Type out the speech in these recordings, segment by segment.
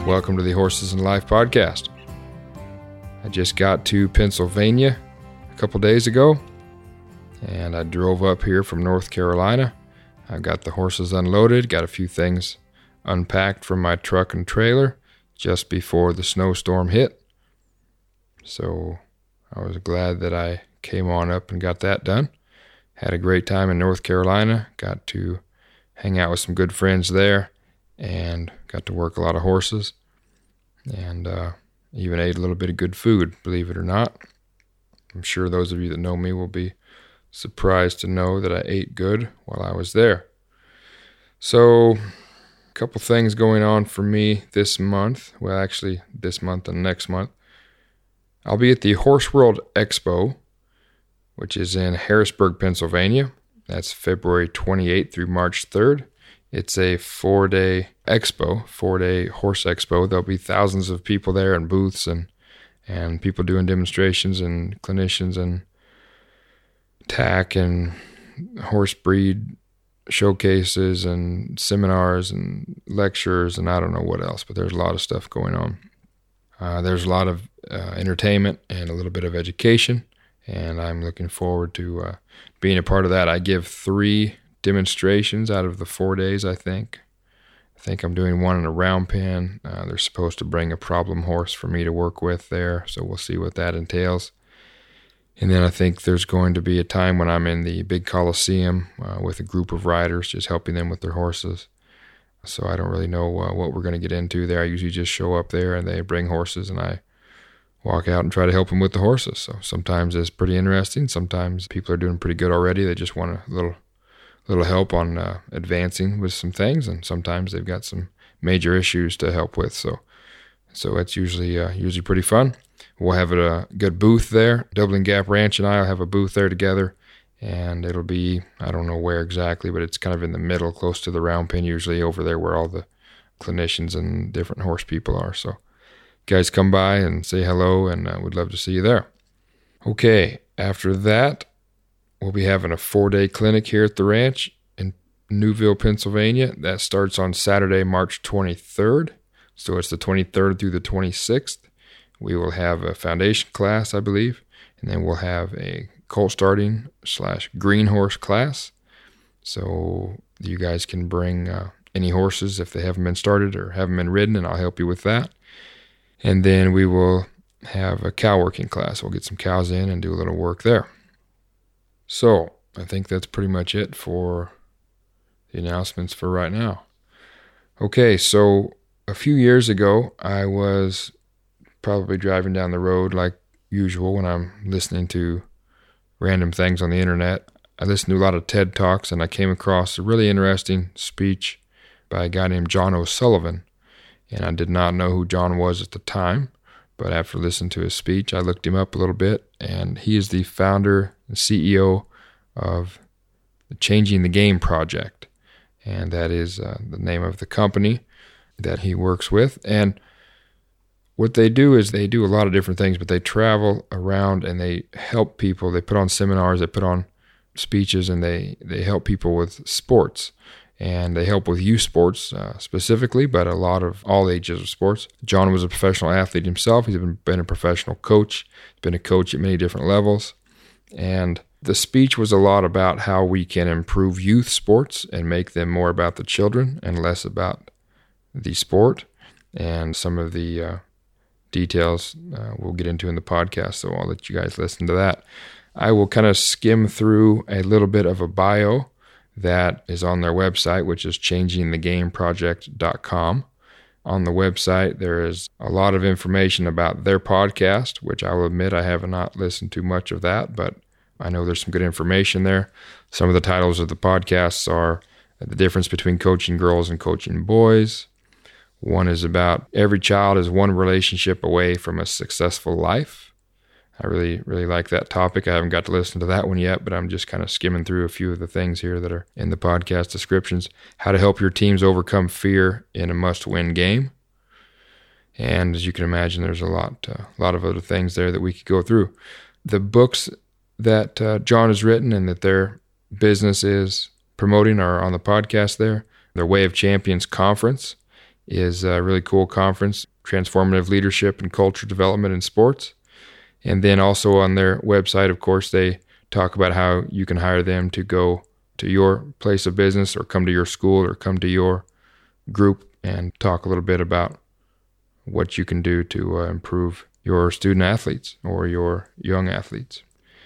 welcome to the Horses and Life podcast. I just got to Pennsylvania a couple days ago, and I drove up here from North Carolina. I got the horses unloaded, got a few things unpacked from my truck and trailer just before the snowstorm hit. So I was glad that I came on up and got that done. Had a great time in North Carolina, got to hang out with some good friends there, and got to work a lot of horses, and even ate a little bit of good food, believe it or not. I'm sure those of you that know me will be surprised to know that I ate good while I was there. So, a couple things going on for me this month. Well, actually, this month and next month. I'll be at the Horse World Expo, which is in Harrisburg, Pennsylvania. That's February 28th through March 3rd. It's a 4-day expo, 4-day horse expo. There'll be thousands of people there and booths and people doing demonstrations and clinicians and tack and horse breed showcases and seminars and lectures and I don't know what else, but there's a lot of stuff going on. There's a lot of entertainment and a little bit of education, and I'm looking forward to being a part of that. I give 3 demonstrations out of the 4 days, I think. I'm doing one in a round pen. They're supposed to bring a problem horse for me to work with there, so we'll see what that entails. And then I think there's going to be a time when I'm in the big Coliseum with a group of riders, just helping them with their horses. So I don't really know what we're going to get into there. I usually just show up there and they bring horses and I walk out and try to help them with the horses. So sometimes it's pretty interesting. Sometimes people are doing pretty good already. They just want a little help on advancing with some things, and sometimes they've got some major issues to help with. So it's usually pretty fun. We'll have a good booth there. Dublin Gap Ranch and I will have a booth there together, and it'll be, I don't know where exactly, but it's kind of in the middle, close to the round pen, usually over there where all the clinicians and different horse people are. So guys, come by and say hello, and we'd love to see you there. Okay, after that, we'll be having a 4-day clinic here at the ranch in Newville, Pennsylvania. That starts on Saturday, March 23rd. So it's the 23rd through the 26th. We will have a foundation class, I believe, and then we'll have a colt starting / green horse class. So you guys can bring any horses if they haven't been started or haven't been ridden, and I'll help you with that. And then we will have a cow working class. We'll get some cows in and do a little work there. So I think that's pretty much it for the announcements for right now. Okay, so a few years ago, I was probably driving down the road like usual when I'm listening to random things on the internet. I listened to a lot of TED Talks, and I came across a really interesting speech by a guy named John O'Sullivan. And I did not know who John was at the time, but after listening to his speech, I looked him up a little bit, and he is the founder and CEO of the Changing the Game Project, and that is the name of the company that he works with. And what they do is they do a lot of different things, but they travel around and they help people. They put on seminars, they put on speeches, and they help people with sports. And they help with youth sports specifically, but a lot of all ages of sports. John was a professional athlete himself. He's been a professional coach. He's been a coach at many different levels. And the speech was a lot about how we can improve youth sports and make them more about the children and less about the sport. And some of the details we'll get into in the podcast, so I'll let you guys listen to that. I will kind of skim through a little bit of a bio that is on their website, which is changingthegameproject.com. On the website, there is a lot of information about their podcast, which I will admit I have not listened to much of that, but I know there's some good information there. Some of the titles of the podcasts are The Difference Between Coaching Girls and Coaching Boys. One is about every child is one relationship away from a successful life. I really, really like that topic. I haven't got to listen to that one yet, but I'm just kind of skimming through a few of the things here that are in the podcast descriptions. How to help your teams overcome fear in a must-win game. And as you can imagine, there's a lot of other things there that we could go through. The books that John has written and that their business is promoting are on the podcast there. Their Way of Champions Conference is a really cool conference, transformative leadership and culture development in sports. And then also on their website, of course, they talk about how you can hire them to go to your place of business or come to your school or come to your group and talk a little bit about what you can do to improve your student athletes or your young athletes.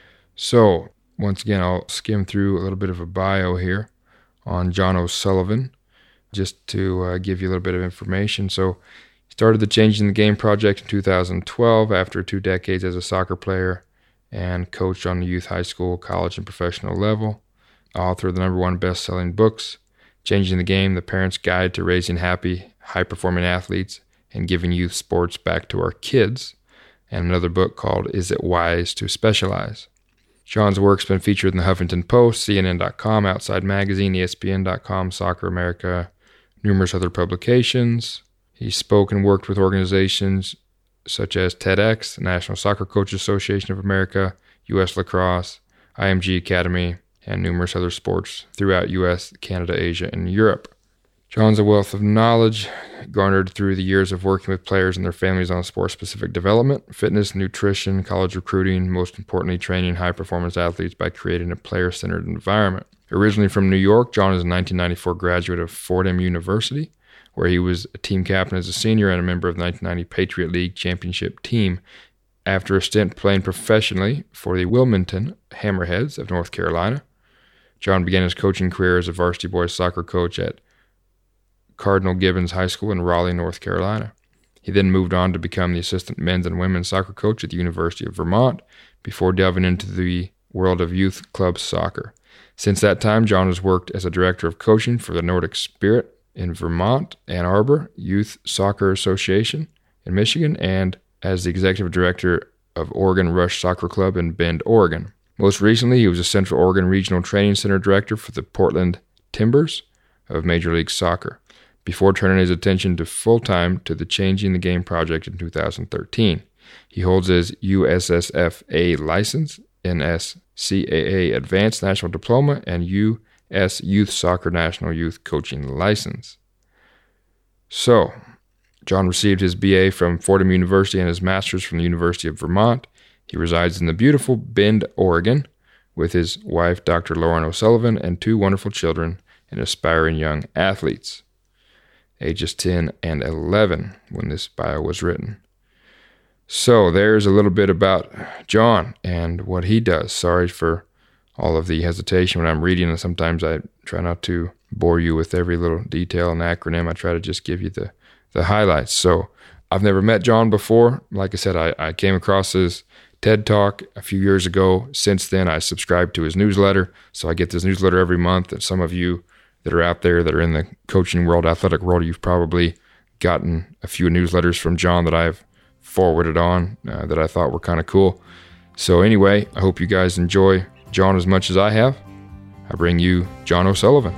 So once again, I'll skim through a little bit of a bio here on John O'Sullivan just to give you a little bit of information. So he started the Changing the Game project in 2012 after 2 decades as a soccer player and coached on the youth, high school, college, and professional level. Author of the #1 best-selling books, Changing the Game, The Parent's Guide to Raising Happy, High-Performing Athletes and Giving Youth Sports Back to Our Kids, and another book called Is It Wise to Specialize? John's work's been featured in the Huffington Post, CNN.com, Outside Magazine, ESPN.com, Soccer America, numerous other publications. He's spoken and worked with organizations such as TEDx, the National Soccer Coaches Association of America, U.S. Lacrosse, IMG Academy, and numerous other sports throughout U.S., Canada, Asia, and Europe. John's a wealth of knowledge garnered through the years of working with players and their families on sport-specific development, fitness, nutrition, college recruiting, most importantly, training high-performance athletes by creating a player-centered environment. Originally from New York, John is a 1994 graduate of Fordham University, where he was a team captain as a senior and a member of the 1990 Patriot League championship team. After a stint playing professionally for the Wilmington Hammerheads of North Carolina, John began his coaching career as a varsity boys soccer coach at Cardinal Gibbons High School in Raleigh, North Carolina. He then moved on to become the assistant men's and women's soccer coach at the University of Vermont before delving into the world of youth club soccer. Since that time, John has worked as a director of coaching for the Nordic Spirit in Vermont, Ann Arbor Youth Soccer Association in Michigan, and as the executive director of Oregon Rush Soccer Club in Bend, Oregon. Most recently, he was a Central Oregon Regional Training Center director for the Portland Timbers of Major League Soccer, before turning his attention to full-time to the Changing the Game project in 2013. He holds his USSFA license, NSCAA Advanced National Diploma, and U.S. Youth Soccer National Youth Coaching License. So, John received his BA from Fordham University and his master's from the University of Vermont. He resides in the beautiful Bend, Oregon, with his wife, Dr. Lauren O'Sullivan, and 2 wonderful children and aspiring young athletes, ages 10 and 11 when this bio was written. So there's a little bit about John and what he does. Sorry for all of the hesitation when I'm reading, and sometimes I try not to bore you with every little detail and acronym. I try to just give you the highlights. So I've never met John before. Like I said, I came across his TED Talk a few years ago. Since then, I subscribed to his newsletter. So I get this newsletter every month, and some of you that are out there that are in the coaching world, athletic world, you've probably gotten a few newsletters from John that I've forwarded on that I thought were kind of cool. So anyway, I hope you guys enjoy John as much as I have. I bring you John O'Sullivan.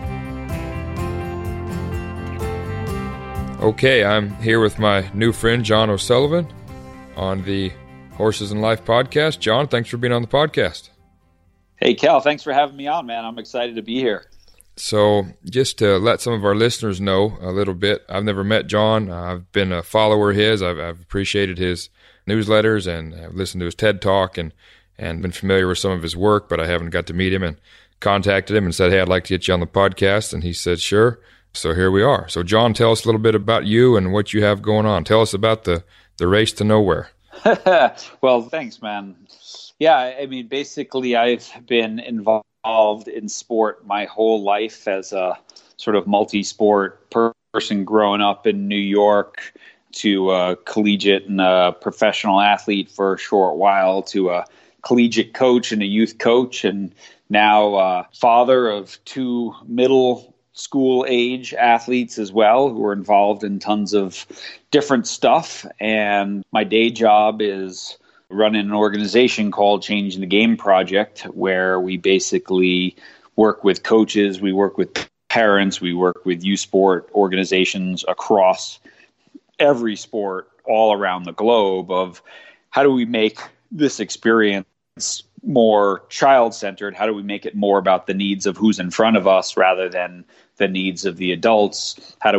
Okay, I'm here with my new friend, John O'Sullivan, on the Horses and Life podcast. John, thanks for being on the podcast. Hey, Cal, thanks for having me on, man. I'm excited to be here. So just to let some of our listeners know a little bit, I've never met John. I've been a follower of his. I've appreciated his newsletters and I've listened to his TED Talk and been familiar with some of his work, but I haven't got to meet him, and contacted him and said, hey, I'd like to get you on the podcast. And he said, sure. So here we are. So John, tell us a little bit about you and what you have going on. Tell us about the race to nowhere. Well, thanks, man. Yeah, I mean, basically I've been involved in sport my whole life as a sort of multi-sport person growing up in New York, to a collegiate and a professional athlete for a short while, to a collegiate coach and a youth coach, and now father of 2 middle school age athletes as well, who are involved in tons of different stuff. And my day job is running an organization called Changing the Game Project, where we basically work with coaches, we work with parents, we work with youth sport organizations across every sport all around the globe, of how do we make this experience more child-centered? How do we make it more about the needs of who's in front of us rather than the needs of the adults? How do we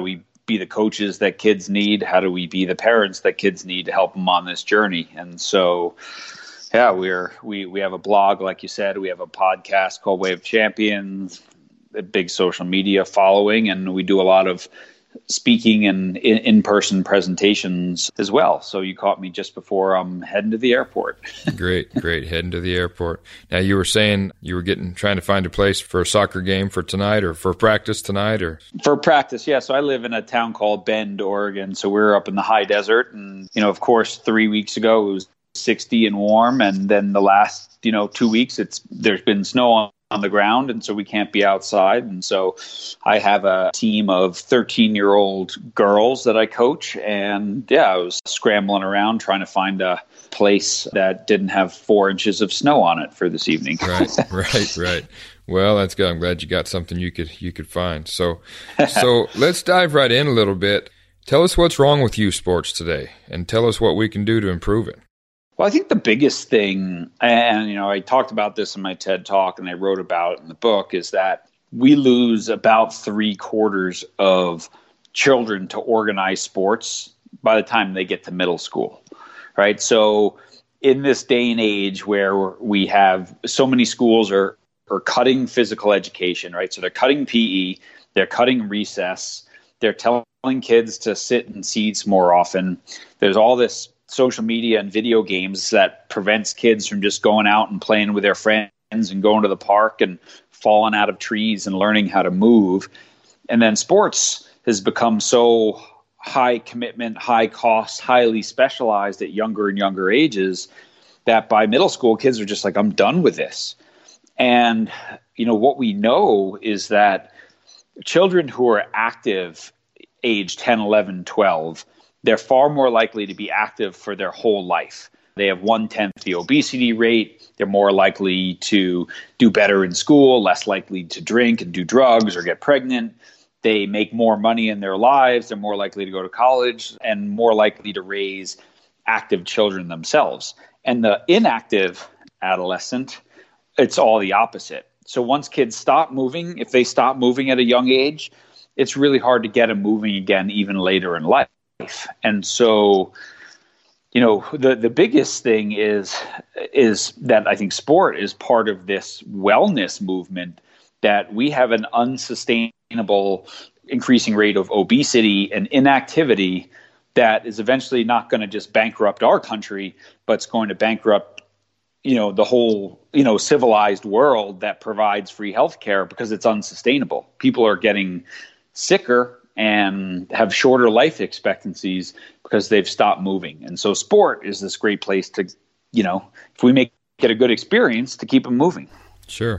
be the coaches that kids need? How do we be the parents that kids need to help them on this journey? And so, yeah, we have a blog, like you said. We have a podcast called Way of Champions, a big social media following, and we do a lot of speaking and in-person presentations as well. So you caught me just before I'm heading to the airport. Great. Heading to the airport. Now, you were saying you were trying to find a place for a soccer game for tonight, or for practice tonight, or for practice. Yeah. So I live in a town called Bend, Oregon. So we're up in the high desert, and of course, 3 weeks ago it was 60 and warm, and then the last 2 weeks there's been snow on the ground, and so we can't be outside. And so I have a team of 13-year-old girls that I coach, and I was scrambling around trying to find a place that didn't have 4 inches of snow on it for this evening. Right. Well, that's good. I'm glad you got something you could find. So let's dive right in a little bit. Tell us what's wrong with youth sports today, and tell us what we can do to improve it. Well, I think the biggest thing, and I talked about this in my TED Talk and I wrote about it in the book, is that we lose about 3/4 of children to organized sports by the time they get to middle school, right? So in this day and age where we have so many schools are cutting physical education, right? So they're cutting PE, they're cutting recess, they're telling kids to sit in seats more often. There's all this social media and video games that prevents kids from just going out and playing with their friends and going to the park and falling out of trees and learning how to move. And then sports has become so high commitment, high cost, highly specialized at younger and younger ages that by middle school, kids are just like, I'm done with this. And, what we know is that children who are active age 10, 11, 12, they're far more likely to be active for their whole life. They have 1/10 the obesity rate. They're more likely to do better in school, less likely to drink and do drugs or get pregnant. They make more money in their lives. They're more likely to go to college and more likely to raise active children themselves. And the inactive adolescent, it's all the opposite. So once kids stop moving, if they stop moving at a young age, it's really hard to get them moving again even later in life. And so, the biggest thing is that I think sport is part of this wellness movement, that we have an unsustainable increasing rate of obesity and inactivity that is eventually not going to just bankrupt our country, but it's going to bankrupt, the whole, civilized world that provides free healthcare, because it's unsustainable. People are getting sicker and have shorter life expectancies because they've stopped moving. And so sport is this great place to, if we make it a good experience, to keep them moving. Sure.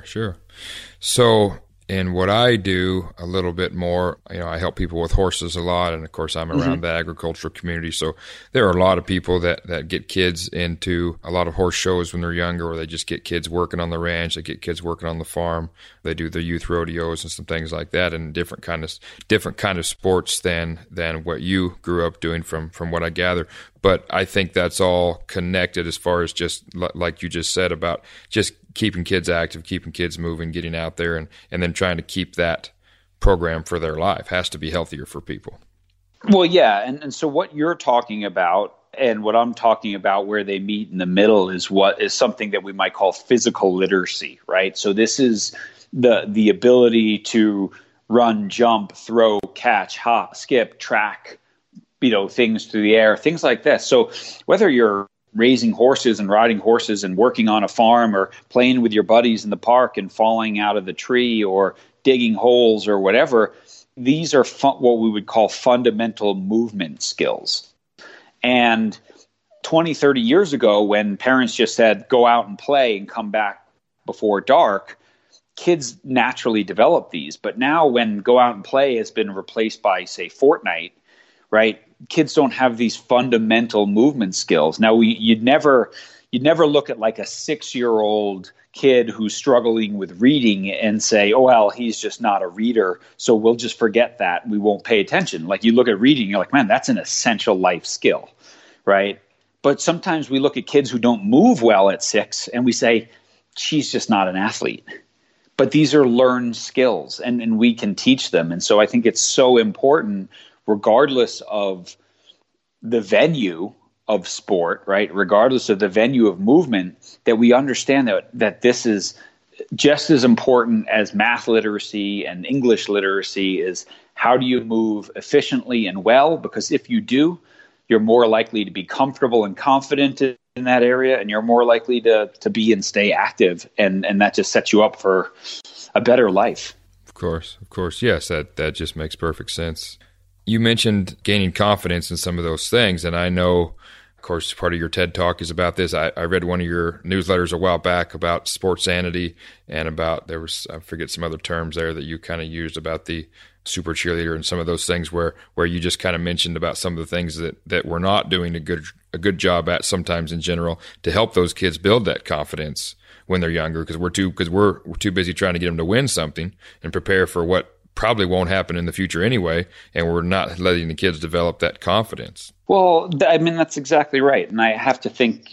So, and what I do a little bit more, I help people with horses a lot. And of course, I'm around the agricultural community. So there are a lot of people that get kids into a lot of horse shows when they're younger, or they just get kids working on the ranch. They get kids working on the farm. They do the youth rodeos and some things like that, and different kind of sports than what you grew up doing from what I gather. But I think that's all connected as far as just like you just said about just keeping kids active, keeping kids moving, getting out there, and then trying to keep that program for their life has to be healthier for people. Well, yeah. And so what you're talking about and what I'm talking about, where they meet in the middle, is something that we might call physical literacy, right? So this is the ability to run, jump, throw, catch, hop, skip, track, things through the air, things like this. So whether you're raising horses and riding horses and working on a farm, or playing with your buddies in the park and falling out of the tree, or digging holes or whatever, these are what we would call fundamental movement skills. And 20, 30 years ago, when parents just said, go out and play and come back before dark, kids naturally develop these. But now when go out and play has been replaced by, say, Fortnite, right? Kids don't have these fundamental movement skills. Now, you'd never look at like a 6-year-old kid who's struggling with reading and say, oh, well, he's just not a reader, so we'll just forget that. We won't pay attention. Like, you look at reading, you're like, man, that's an essential life skill, right? But sometimes we look at kids who don't move well at 6 and we say, she's just not an athlete. But these are learned skills, and we can teach them. And so I think it's so important regardless of the venue of sport, right? Regardless of the venue of movement, that we understand that this is just as important as math literacy and English literacy is how do you move efficiently and well? Because if you do, you're more likely to be comfortable and confident in that area, and you're more likely to be and stay active. And that just sets you up for a better life. Of course. Yes, that just makes perfect sense. You mentioned gaining confidence in some of those things, and I know, of course, part of your TED Talk is about this. I read one of your newsletters a while back about sports sanity and about, there was, I forget some other terms there that you kind of used about the super cheerleader and some of those things where you just kind of mentioned about some of the things that we're not doing a good job at sometimes in general to help those kids build that confidence when they're younger, because we're too busy trying to get them to win something and prepare for what probably won't happen in the future anyway, and we're not letting the kids develop that confidence. Well, I mean, that's exactly right. And I have to think,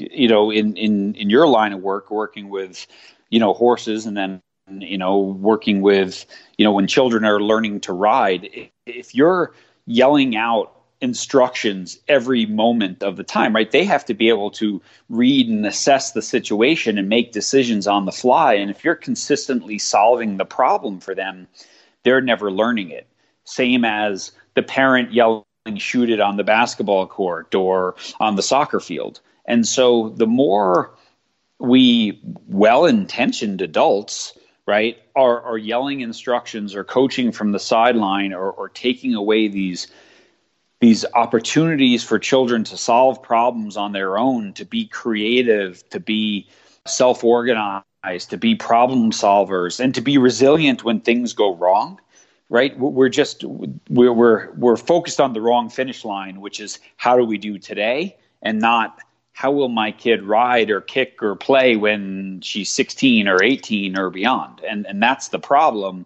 in your line of work, working with, horses, and then, working with, when children are learning to ride, if you're yelling out instructions every moment of the time, right, they have to be able to read and assess the situation and make decisions on the fly. And if you're consistently solving the problem for them, they're never learning it. Same as the parent yelling, shoot it on the basketball court or on the soccer field. And so the more we well-intentioned adults, right, are yelling instructions or coaching from the sideline or taking away these opportunities for children to solve problems on their own, to be creative, to be self-organized, to be problem solvers, and to be resilient when things go wrong, right? We're focused on the wrong finish line, which is how do we do today, and not how will my kid ride or kick or play when she's 16 or 18 or beyond. And that's the problem,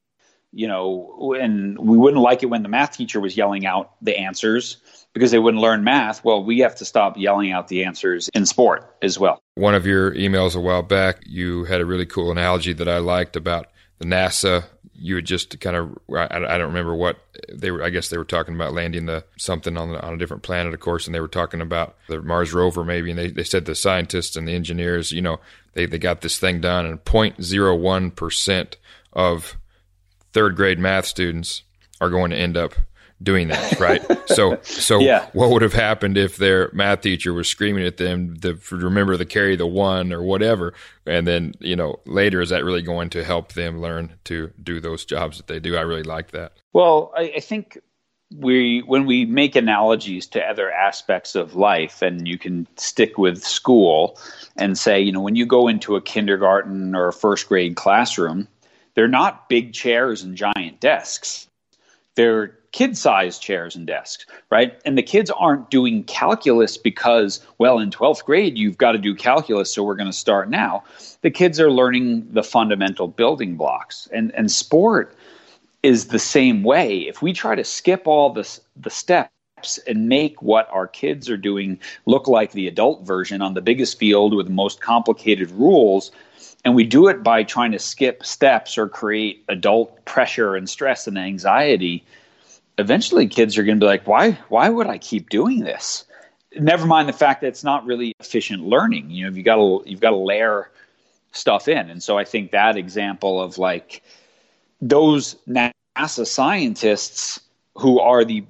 and we wouldn't like it when the math teacher was yelling out the answers because they wouldn't learn math. Well, we have to stop yelling out the answers in sport as well. One of your emails a while back, you had a really cool analogy that I liked about the NASA. You had just kind of, I don't remember what they were, I guess they were talking about landing something on a different planet, of course, and they were talking about the Mars rover maybe, and they said the scientists and the engineers, they got this thing done, and 0.01% of third grade math students are going to end up doing that, right? So yeah. What would have happened if their math teacher was screaming at them to remember to carry the one or whatever, and then later, is that really going to help them learn to do those jobs that they do? I really like that. Well, I think when we make analogies to other aspects of life, and you can stick with school and say, when you go into a kindergarten or a first grade classroom, they're not big chairs and giant desks. They're kid-sized chairs and desks, right? And the kids aren't doing calculus because, well, in 12th grade, you've got to do calculus, so we're going to start now. The kids are learning the fundamental building blocks. And sport is the same way. If we try to skip all the steps and make what our kids are doing look like the adult version on the biggest field with the most complicated rules, and we do it by trying to skip steps or create adult pressure and stress and anxiety, eventually kids are going to be like, why would I keep doing this? Never mind the fact that it's not really efficient learning. You've got to layer stuff in. And so I think that example of like those NASA scientists who are the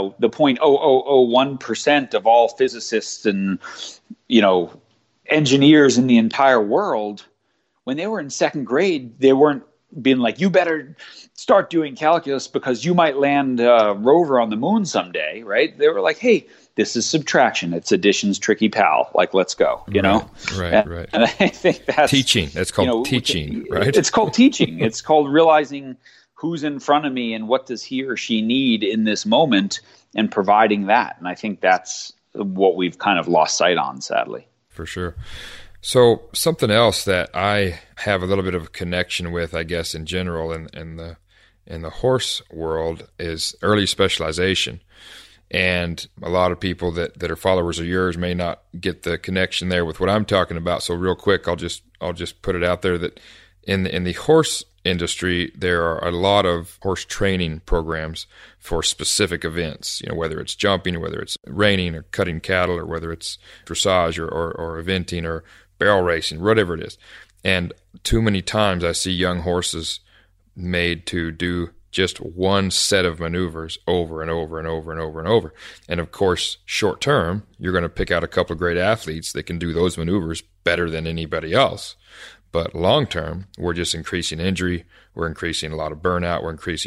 0.0001% of all physicists and, engineers in the entire world, when they were in second grade, they weren't being like, you better start doing calculus because you might land a rover on the moon someday, right? They were like, hey, this is subtraction. It's addition's tricky pal. Like, let's go, Right. And I think that's teaching. That's called teaching, right? It's called teaching. It's called realizing who's in front of me and what does he or she need in this moment and providing that. And I think that's what we've kind of lost sight on, sadly. For sure. So something else that I have a little bit of a connection with, I guess, in general in the horse world is early specialization. And a lot of people that are followers of yours may not get the connection there with what I'm talking about. So real quick, I'll just put it out there that in the horse industry, there are a lot of horse training programs for specific events, whether it's jumping or whether it's reining or cutting cattle or whether it's dressage or eventing or barrel racing, whatever it is. And too many times I see young horses made to do just one set of maneuvers over and over and over and over and over. And of course, short term, you're going to pick out a couple of great athletes that can do those maneuvers better than anybody else. But long term, we're just increasing injury. We're increasing a lot of burnout.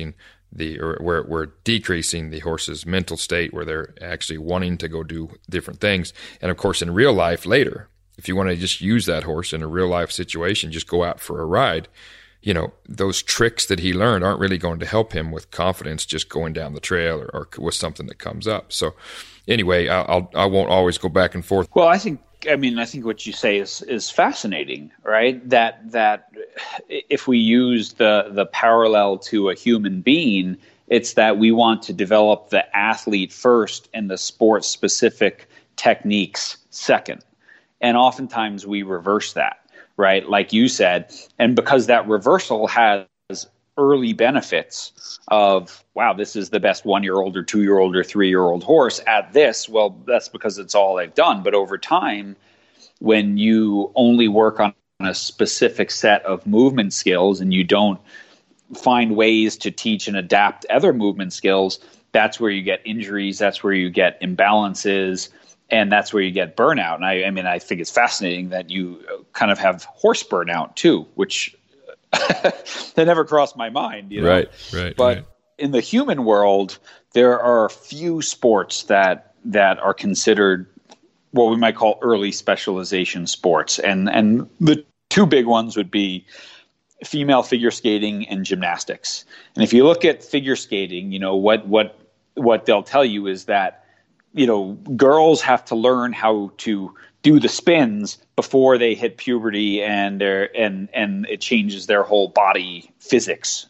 We're decreasing the horse's mental state where they're actually wanting to go do different things. And of course, in real life later, if you want to just use that horse in a real life situation, just go out for a ride, those tricks that he learned aren't really going to help him with confidence just going down the trail or with something that comes up. So anyway, I won't always go back and forth. Well, I think what you say is fascinating, right? That if we use the parallel to a human being, it's that we want to develop the athlete first and the sport specific techniques second. And oftentimes we reverse that, right? Like you said, and because that reversal has early benefits of, wow, this is the best 1-year-old or 2-year-old or 3-year-old horse at this. Well, that's because it's all they've done. But over time, when you only work on a specific set of movement skills and you don't find ways to teach and adapt other movement skills, that's where you get injuries. That's where you get imbalances. And that's where you get burnout. And I think it's fascinating that you kind of have horse burnout too, which that never crossed my mind. Right. But in the human world, there are a few sports that are considered what we might call early specialization sports. And the two big ones would be female figure skating and gymnastics. And if you look at figure skating, what they'll tell you is that girls have to learn how to do the spins before they hit puberty and it changes their whole body physics,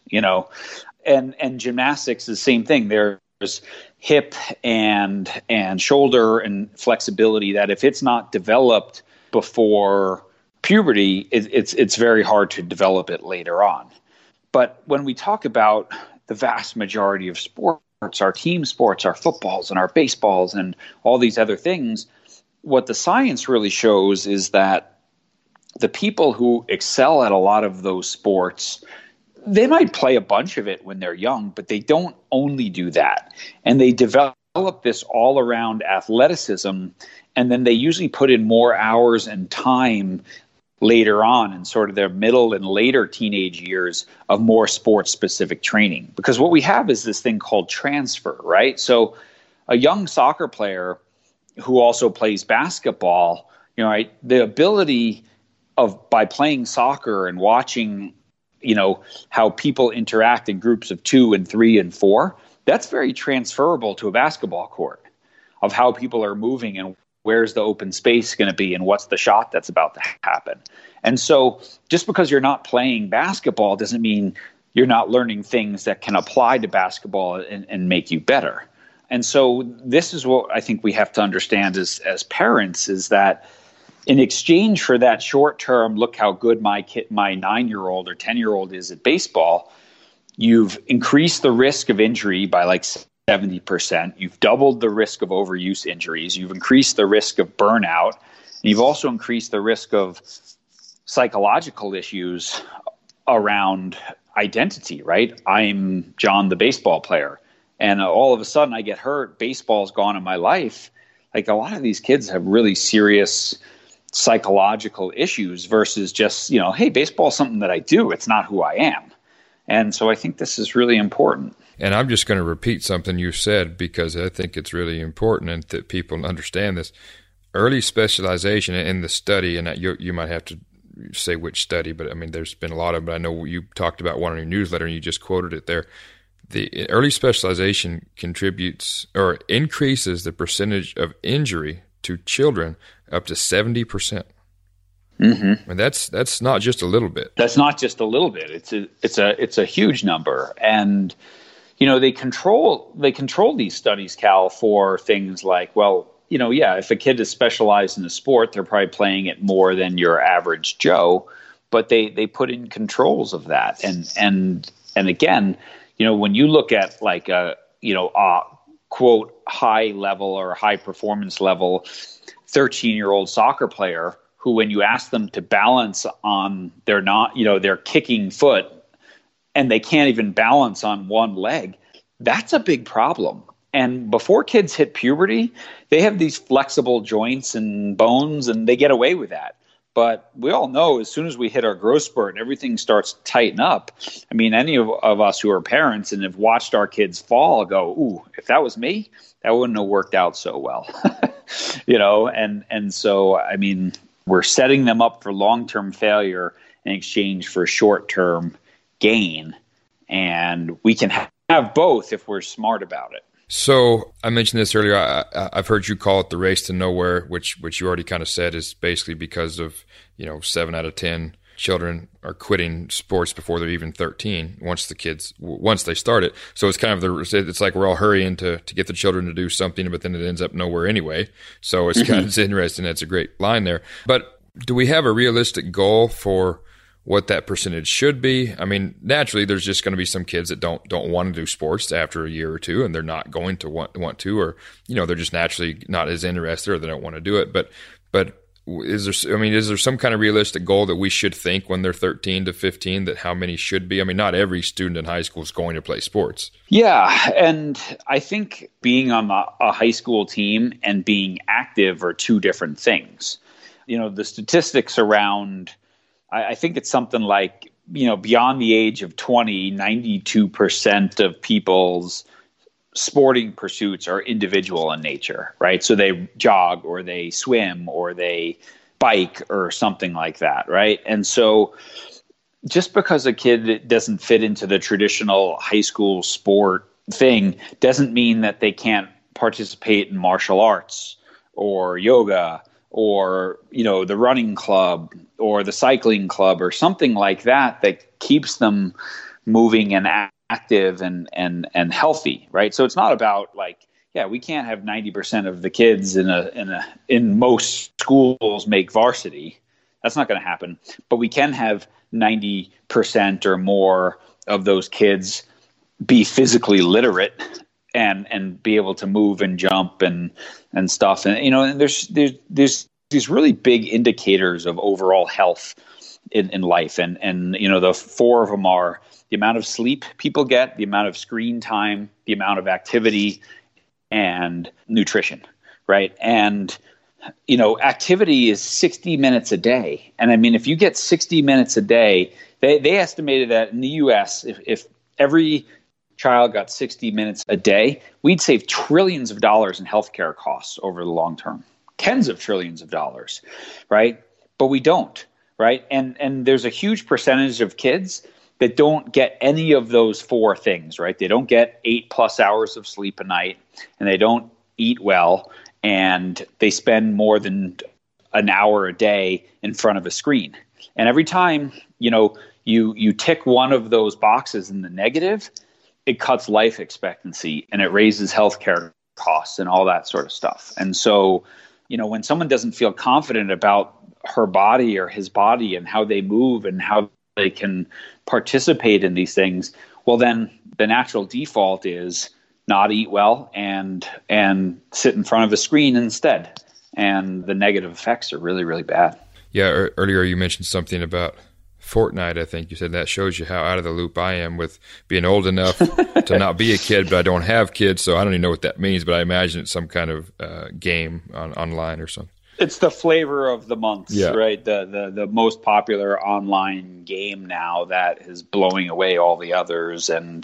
and gymnastics is the same thing. There's hip and shoulder and flexibility that if it's not developed before puberty, it's very hard to develop it later on. But when we talk about the vast majority of sports, our team sports, our footballs and our baseballs and all these other things, what the science really shows is that the people who excel at a lot of those sports, they might play a bunch of it when they're young, but they don't only do that. And they develop this all-around athleticism, and then they usually put in more hours and time later on in sort of their middle and later teenage years of more sports-specific training. Because what we have is this thing called transfer, right? So a young soccer player who also plays basketball, right, the ability by playing soccer and watching, how people interact in groups of 2 and 3 and 4, that's very transferable to a basketball court of how people are moving and where's the open space going to be and what's the shot that's about to happen. And so just because you're not playing basketball doesn't mean you're not learning things that can apply to basketball and make you better. And so this is what I think we have to understand as parents, is that in exchange for that short term, look how good my 9-year-old or 10-year-old is at baseball, you've increased the risk of injury by like 70%. You've doubled the risk of overuse injuries. You've increased the risk of burnout. And you've also increased the risk of psychological issues around identity, right? I'm John, the baseball player. And all of a sudden I get hurt. Baseball's gone in my life. Like, a lot of these kids have really serious psychological issues versus just, hey, baseball's something that I do. It's not who I am. And so I think this is really important. And I'm just going to repeat something you said because I think it's really important and that people understand this. Early specialization in the study, and you might have to say which study, but I mean, there's been a lot of them. I know you talked about one in your newsletter and you just quoted it there. The early specialization contributes or increases the percentage of injury to children up to 70%. Mm-hmm. And that's not just a little bit. That's not just a little bit. It's a huge number. And they control these studies, Cal, for things like, well, if a kid is specialized in a sport, they're probably playing it more than your average Joe. but they put in controls of that. And again, when you look at like a quote high level or high performance level 13-year-old soccer player who, when you ask them to balance on their kicking foot and they can't even balance on one leg, that's a big problem. And before kids hit puberty, they have these flexible joints and bones, and they get away with that. But we all know as soon as we hit our growth spurt and everything starts to tighten up, I mean, any of us who are parents and have watched our kids fall go, ooh, if that was me, that wouldn't have worked out so well. And so, I mean, we're setting them up for long-term failure in exchange for short-term gain. And we can have both if we're smart about it. So I mentioned this earlier. I've heard you call it the race to nowhere, which you already kind of said is basically because of 7 out of 10 children are quitting sports before they're even 13 once they start it. So it's kind of it's like we're all hurrying to get the children to do something, but then it ends up nowhere anyway. So it's kind of interesting. That's a great line there. But do we have a realistic goal for what that percentage should be? I mean, naturally, there's just going to be some kids that don't want to do sports after a year or two, and they're not going to want to, or they're just naturally not as interested, or they don't want to do it. But is there some kind of realistic goal that we should think when they're 13 to 15 that how many should be? I mean, not every student in high school is going to play sports. Yeah, and I think being on a high school team and being active are two different things. The statistics around, I think it's something like, beyond the age of 20, 92% of people's sporting pursuits are individual in nature, right? So they jog or they swim or they bike or something like that, right? And so just because a kid doesn't fit into the traditional high school sport thing doesn't mean that they can't participate in martial arts or yoga or the running club or the cycling club or something like that keeps them moving and active and healthy, right? So it's not about we can't have 90% of the kids in most schools make varsity. That's not going to happen. But we can have 90% or more of those kids be physically literate and be able to move and jump and stuff. And there's these really big indicators of overall health in life. And the four of them are the amount of sleep people get, the amount of screen time, the amount of activity, and nutrition, right? And, activity is 60 minutes a day. And I mean, if you get 60 minutes a day, they estimated that in the U.S., if every child got 60 minutes a day, we'd save trillions of dollars in healthcare costs over the long term, tens of trillions of dollars, right? But we don't, right? And there's a huge percentage of kids that don't get any of those four things, right? They don't get 8+ hours of sleep a night, and they don't eat well, and they spend more than an hour a day in front of a screen. And every time, you tick one of those boxes in the negative, it cuts life expectancy and it raises healthcare costs and all that sort of stuff. And so, when someone doesn't feel confident about her body or his body and how they move and how they can participate in these things, well, then the natural default is not eat well and sit in front of a screen instead. And the negative effects are really, really bad. Yeah, earlier you mentioned something about Fortnite. I think you said that shows you how out of the loop I am with being old enough to not be a kid, but I don't have kids, so I don't even know what that means, but I imagine it's some kind of game online or something. It's the flavor of the month, right? The most popular online game now that is blowing away all the others, and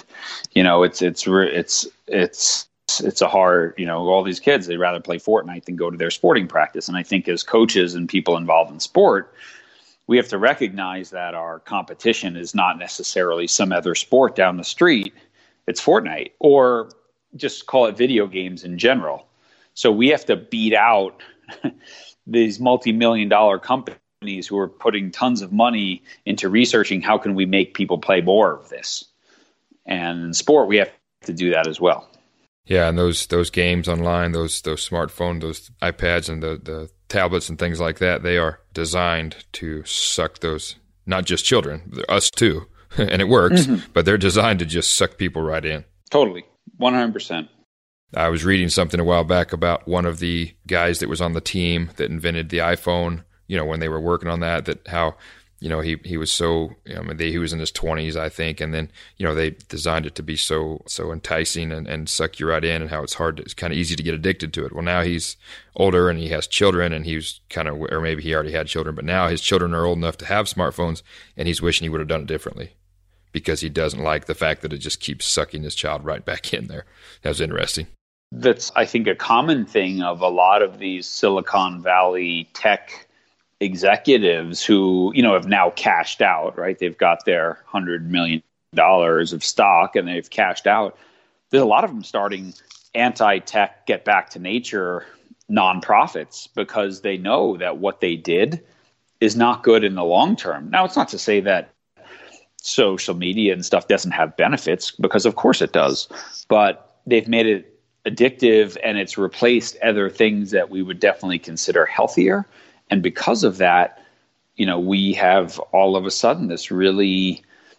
it's a hard, all these kids, they'd rather play Fortnite than go to their sporting practice. And I think as coaches and people involved in sport, we have to recognize that our competition is not necessarily some other sport down the street. It's Fortnite, or just call it video games in general. So we have to beat out these multi-million-dollar companies who are putting tons of money into researching how can we make people play more of this. And in sport, we have to do that as well. Yeah, and those games online, those smartphones, those iPads, and the tablets and things like that, they are designed to suck those not just children, us too. And it works, but they're designed to just suck people right in. Totally. 100%. I was reading something a while back about one of the guys that was on the team that invented the iPhone, when they were working on that how, he was so, he was in his 20s, I think. And then, they designed it to be so enticing and suck you right in, and how it's kind of easy to get addicted to it. Well, now he's older and he has children, and he's or maybe he already had children, but now his children are old enough to have smartphones, and he's wishing he would have done it differently, because he doesn't like the fact that it just keeps sucking his child right back in there. That was interesting. That's, I think, a common thing of a lot of these Silicon Valley tech executives who, have now cashed out, right? They've got their $100 million of stock and they've cashed out. There's a lot of them starting anti-tech, get back to nature nonprofits, because they know that what they did is not good in the long term. Now, it's not to say that social media and stuff doesn't have benefits, because of course it does, but they've made it addictive, and it's replaced other things that we would definitely consider healthier. And because of that, we have all of a sudden this really,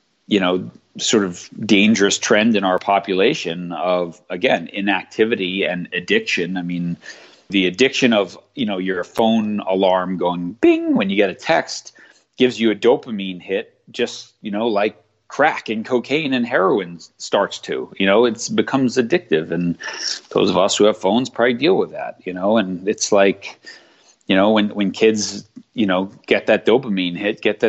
sort of dangerous trend in our population of, again, inactivity and addiction. I mean, the addiction of, your phone alarm going bing when you get a text gives you a dopamine hit, just, like crack and cocaine and heroin starts to, it becomes addictive. And those of us who have phones probably deal with that, and it's like, when kids, get that dopamine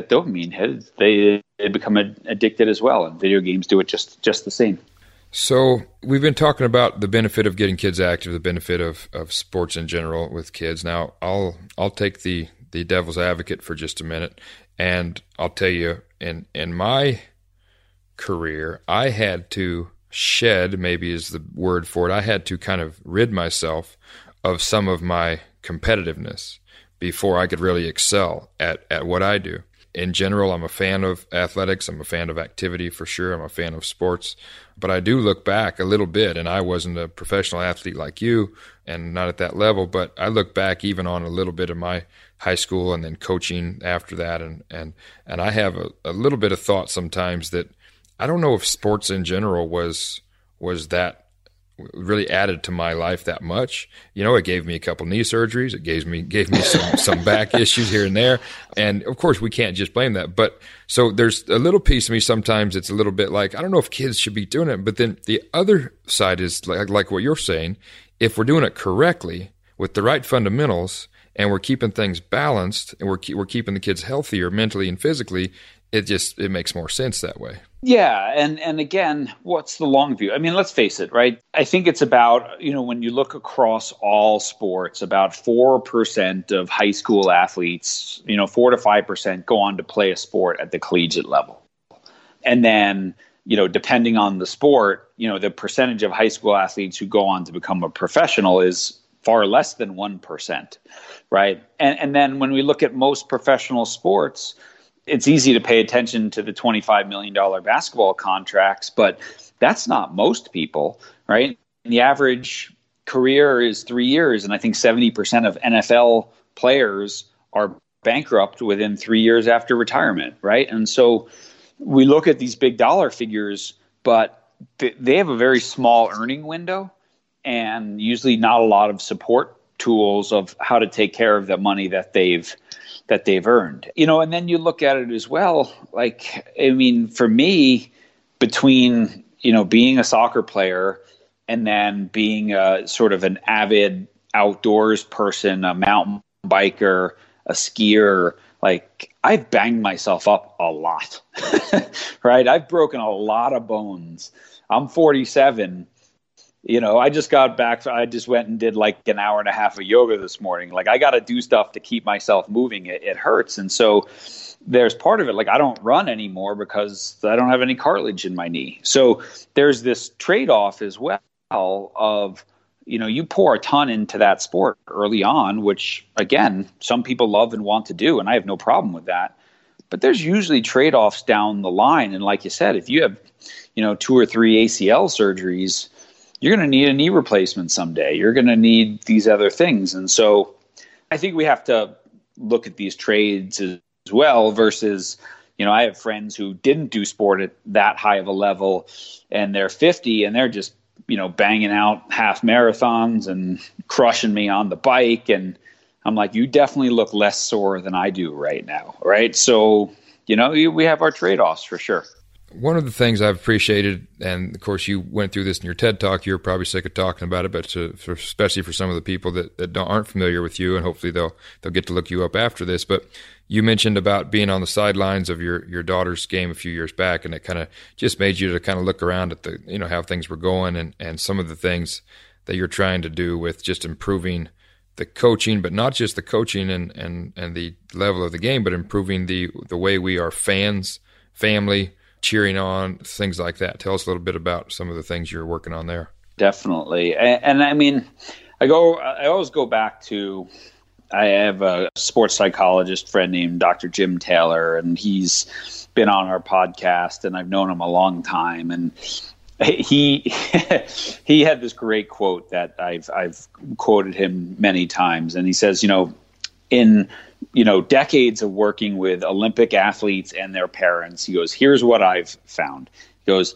hit, they become addicted as well. And video games do it just the same. So we've been talking about the benefit of getting kids active, the benefit of sports in general with kids. Now I'll take the devil's advocate for just a minute. And I'll tell you, in my career, I had to shed, maybe is the word for it, I had to kind of rid myself of some of my competitiveness before I could really excel at what I do. In general, I'm a fan of athletics. I'm a fan of activity for sure. I'm a fan of sports. But I do look back a little bit, and I wasn't a professional athlete like you and not at that level, but I look back even on a little bit of my high school and then coaching after that. And I have a little bit of thought sometimes that I don't know if sports in general was that really added to my life that much. It gave me a couple knee surgeries. It gave me some back issues here and there. And of course we can't just blame that. But so there's a little piece of me sometimes it's a little bit like, I don't know if kids should be doing it. But then the other side is like what you're saying, if we're doing it correctly with the right fundamentals and we're keeping things balanced and we're keeping the kids healthier mentally and physically, it makes more sense that way. Yeah. And again, what's the long view? I mean, let's face it, right? I think it's about, when you look across all sports, about 4% of high school athletes, 4 to 5% go on to play a sport at the collegiate level. And then, depending on the sport, the percentage of high school athletes who go on to become a professional is far less than 1%, right? And then when we look at most professional sports, it's easy to pay attention to the $25 million basketball contracts, but that's not most people, right? The average career is 3 years, and I think 70% of NFL players are bankrupt within 3 years after retirement, right? And so we look at these big dollar figures, but they have a very small earning window and usually not a lot of support tools of how to take care of the money that they've earned, and then you look at it as well. Like, I mean, for me, between, being a soccer player and then being a sort of an avid outdoors person, a mountain biker, a skier, like I've banged myself up a lot, right? I've broken a lot of bones. I'm 47. I just got back. I just went and did like an hour and a half of yoga this morning. Like I got to do stuff to keep myself moving. It hurts. And so there's part of it. Like I don't run anymore because I don't have any cartilage in my knee. So there's this trade-off as well of, you pour a ton into that sport early on, which again, some people love and want to do. And I have no problem with that. But there's usually trade-offs down the line. And like you said, if you have, 2 or 3 ACL surgeries, you're going to need a knee replacement someday. You're going to need these other things. And so I think we have to look at these trades as well versus, I have friends who didn't do sport at that high of a level, and they're 50 and they're just, banging out half marathons and crushing me on the bike. And I'm like, you definitely look less sore than I do right now. Right. So, we have our trade-offs for sure. One of the things I've appreciated, and of course you went through this in your TED Talk, you're probably sick of talking about it, but especially for some of the people that aren't familiar with you, and hopefully they'll get to look you up after this. But you mentioned about being on the sidelines of your daughter's game a few years back, and it kind of just made you to kind of look around at the how things were going, and some of the things that you're trying to do with just improving the coaching, but not just the coaching and the level of the game, but improving the way we are fans, family, cheering on, things like that. Tell us a little bit about some of the things you're working on there. Definitely. And I mean, I always go back to, I have a sports psychologist friend named Dr. Jim Taylor, and he's been on our podcast, and I've known him a long time. And he had this great quote that I've quoted him many times. And he says, in decades of working with Olympic athletes and their parents, he goes, here's what I've found. He goes,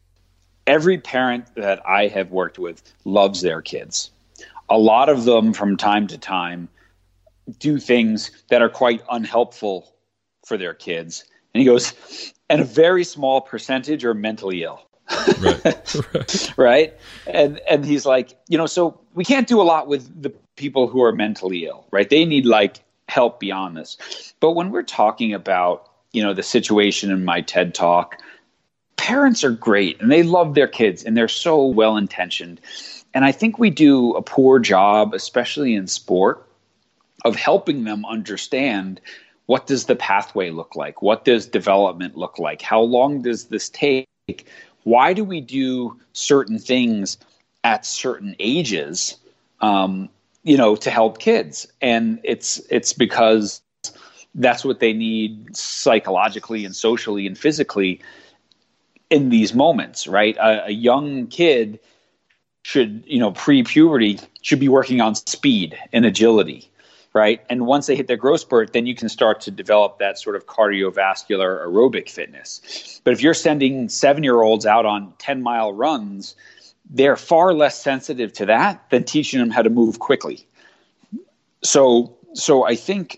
every parent that I have worked with loves their kids. A lot of them from time to time do things that are quite unhelpful for their kids. And he goes, and a very small percentage are mentally ill. Right. Right. And he's like, so we can't do a lot with the people who are mentally ill, right? They need help beyond this. But when we're talking about, the situation in my TED Talk, parents are great and they love their kids and they're so well-intentioned. And I think we do a poor job, especially in sport, of helping them understand, what does the pathway look like? What does development look like? How long does this take? Why do we do certain things at certain ages, to help kids? And it's because that's what they need psychologically and socially and physically in these moments, right? A young kid should, pre-puberty, should be working on speed and agility, right? And once they hit their growth spurt, then you can start to develop that sort of cardiovascular aerobic fitness. But if you're sending 7-year-olds out on 10-mile runs, they're far less sensitive to that than teaching them how to move quickly. So I think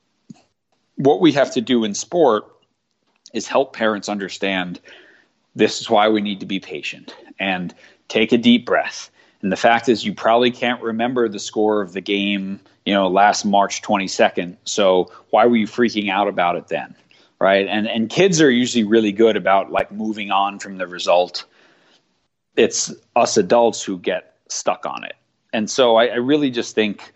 what we have to do in sport is help parents understand this is why we need to be patient and take a deep breath. And the fact is, you probably can't remember the score of the game, last March 22nd. So why were you freaking out about it then? Right. And kids are usually really good about moving on from the result. It's us adults who get stuck on it. And so I really just think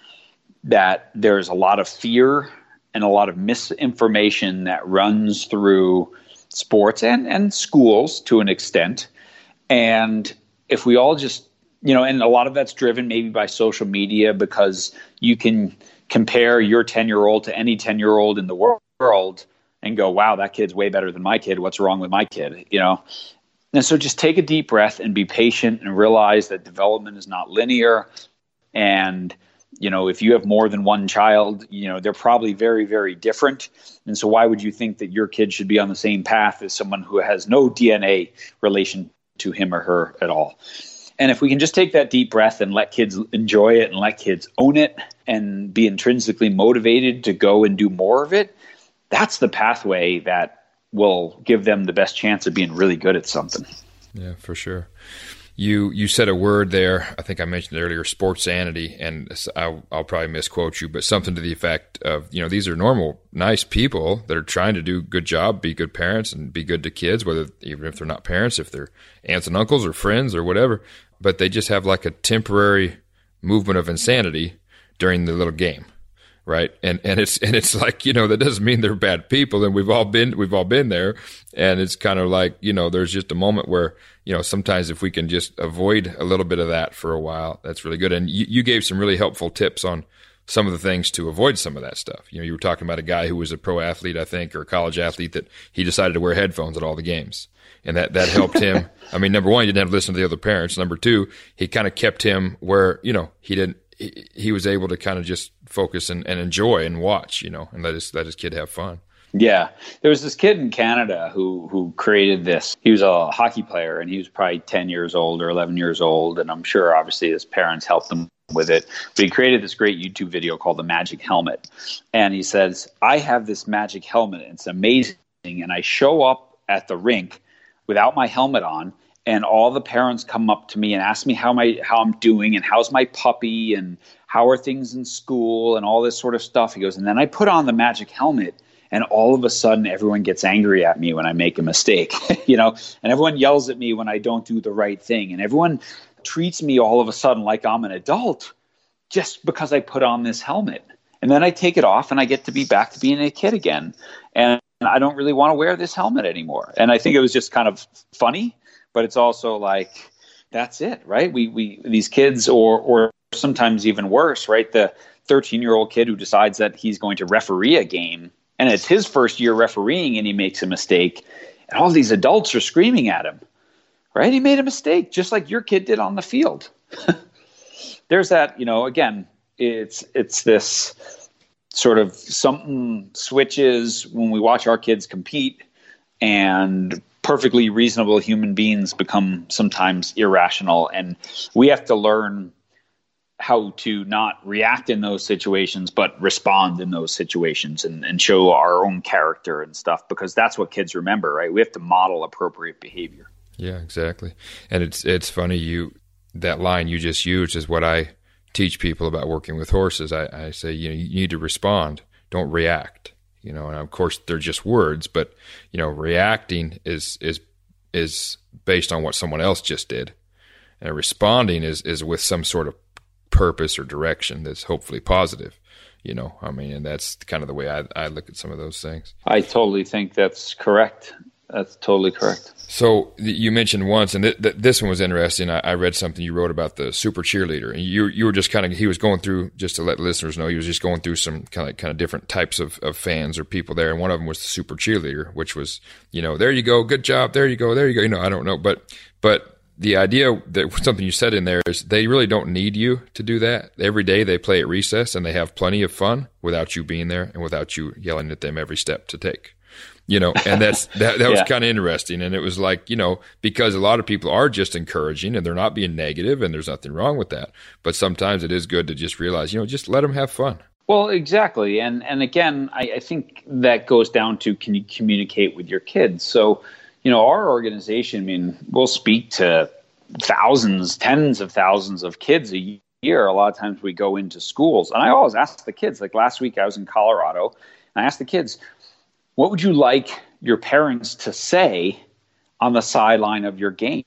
that there's a lot of fear and a lot of misinformation that runs through sports and schools to an extent. And if we all just, and a lot of that's driven maybe by social media, because you can compare your 10-year-old to any 10-year-old in the world and go, wow, that kid's way better than my kid. What's wrong with my kid? And so just take a deep breath and be patient and realize that development is not linear. And, if you have more than one child, they're probably very, very different. And so why would you think that your kid should be on the same path as someone who has no DNA relation to him or her at all? And if we can just take that deep breath and let kids enjoy it and let kids own it and be intrinsically motivated to go and do more of it, that's the pathway that will give them the best chance of being really good at something. Yeah, for sure. You said a word there, I think I mentioned it earlier, sportsanity, and I'll probably misquote you, but something to the effect of, these are normal, nice people that are trying to do a good job, be good parents and be good to kids, even if they're not parents, if they're aunts and uncles or friends or whatever, but they just have a temporary movement of insanity during the little game. Right. And it's that doesn't mean they're bad people. And we've all been there. And it's kind of there's just a moment where, sometimes if we can just avoid a little bit of that for a while, that's really good. And you gave some really helpful tips on some of the things to avoid some of that stuff. You were talking about a guy who was a pro athlete, I think, or a college athlete, that he decided to wear headphones at all the games. And that helped him. I mean, number one, he didn't have to listen to the other parents. Number two, he kind of kept him where, he was able to kind of just focus and enjoy and watch, and let his kid have fun. Yeah. There was this kid in Canada who created this. He was a hockey player, and he was probably 10 years old or 11 years old. And I'm sure obviously his parents helped him with it. But he created this great YouTube video called The Magic Helmet. And he says, I have this magic helmet. It's amazing. And I show up at the rink without my helmet on, and all the parents come up to me and ask me how I'm doing and how's my puppy and how are things in school and all this sort of stuff. He goes, and then I put on the magic helmet, and all of a sudden everyone gets angry at me when I make a mistake, and everyone yells at me when I don't do the right thing. And everyone treats me all of a sudden like I'm an adult just because I put on this helmet. And then I take it off and I get to be back to being a kid again. And I don't really want to wear this helmet anymore. And I think it was just kind of funny, but it's also like, that's it, right? We these kids, or sometimes even worse, right? The 13-year-old kid who decides that he's going to referee a game, and it's his first year refereeing, and he makes a mistake, and all these adults are screaming at him, right? He made a mistake, just like your kid did on the field. There's that, again, it's this sort of something switches when we watch our kids compete, and perfectly reasonable human beings become sometimes irrational. And we have to learn how to not react in those situations, but respond in those situations and show our own character and stuff, because that's what kids remember, right? We have to model appropriate behavior. Yeah, exactly. And it's funny, that line you just used is what I teach people about working with horses. I say, you need to respond, don't react. And of course they're just words, but reacting is based on what someone else just did, and responding is with some sort of purpose or direction that's hopefully positive. And that's kind of the way I look at some of those things. I totally think that's correct. That's totally correct. So you mentioned once, and this one was interesting. I read something you wrote about the super cheerleader, and you were just he was going through, just to let listeners know, he was just going through some kind of different types of fans or people there, and one of them was the super cheerleader, which was, there you go, good job, there you go. I don't know, but the idea that something you said in there is they really don't need you to do that. Every day they play at recess, and they have plenty of fun without you being there and without you yelling at them every step to take. And that was kind of interesting. And it was like, because a lot of people are just encouraging and they're not being negative, and there's nothing wrong with that. But sometimes it is good to just realize, just let them have fun. Well, exactly. And again, I think that goes down to, can you communicate with your kids? So, our organization, we'll speak to thousands, tens of thousands of kids a year. A lot of times we go into schools, and I always ask the kids, like last week I was in Colorado, and I asked the kids, what would you like your parents to say on the sideline of your game?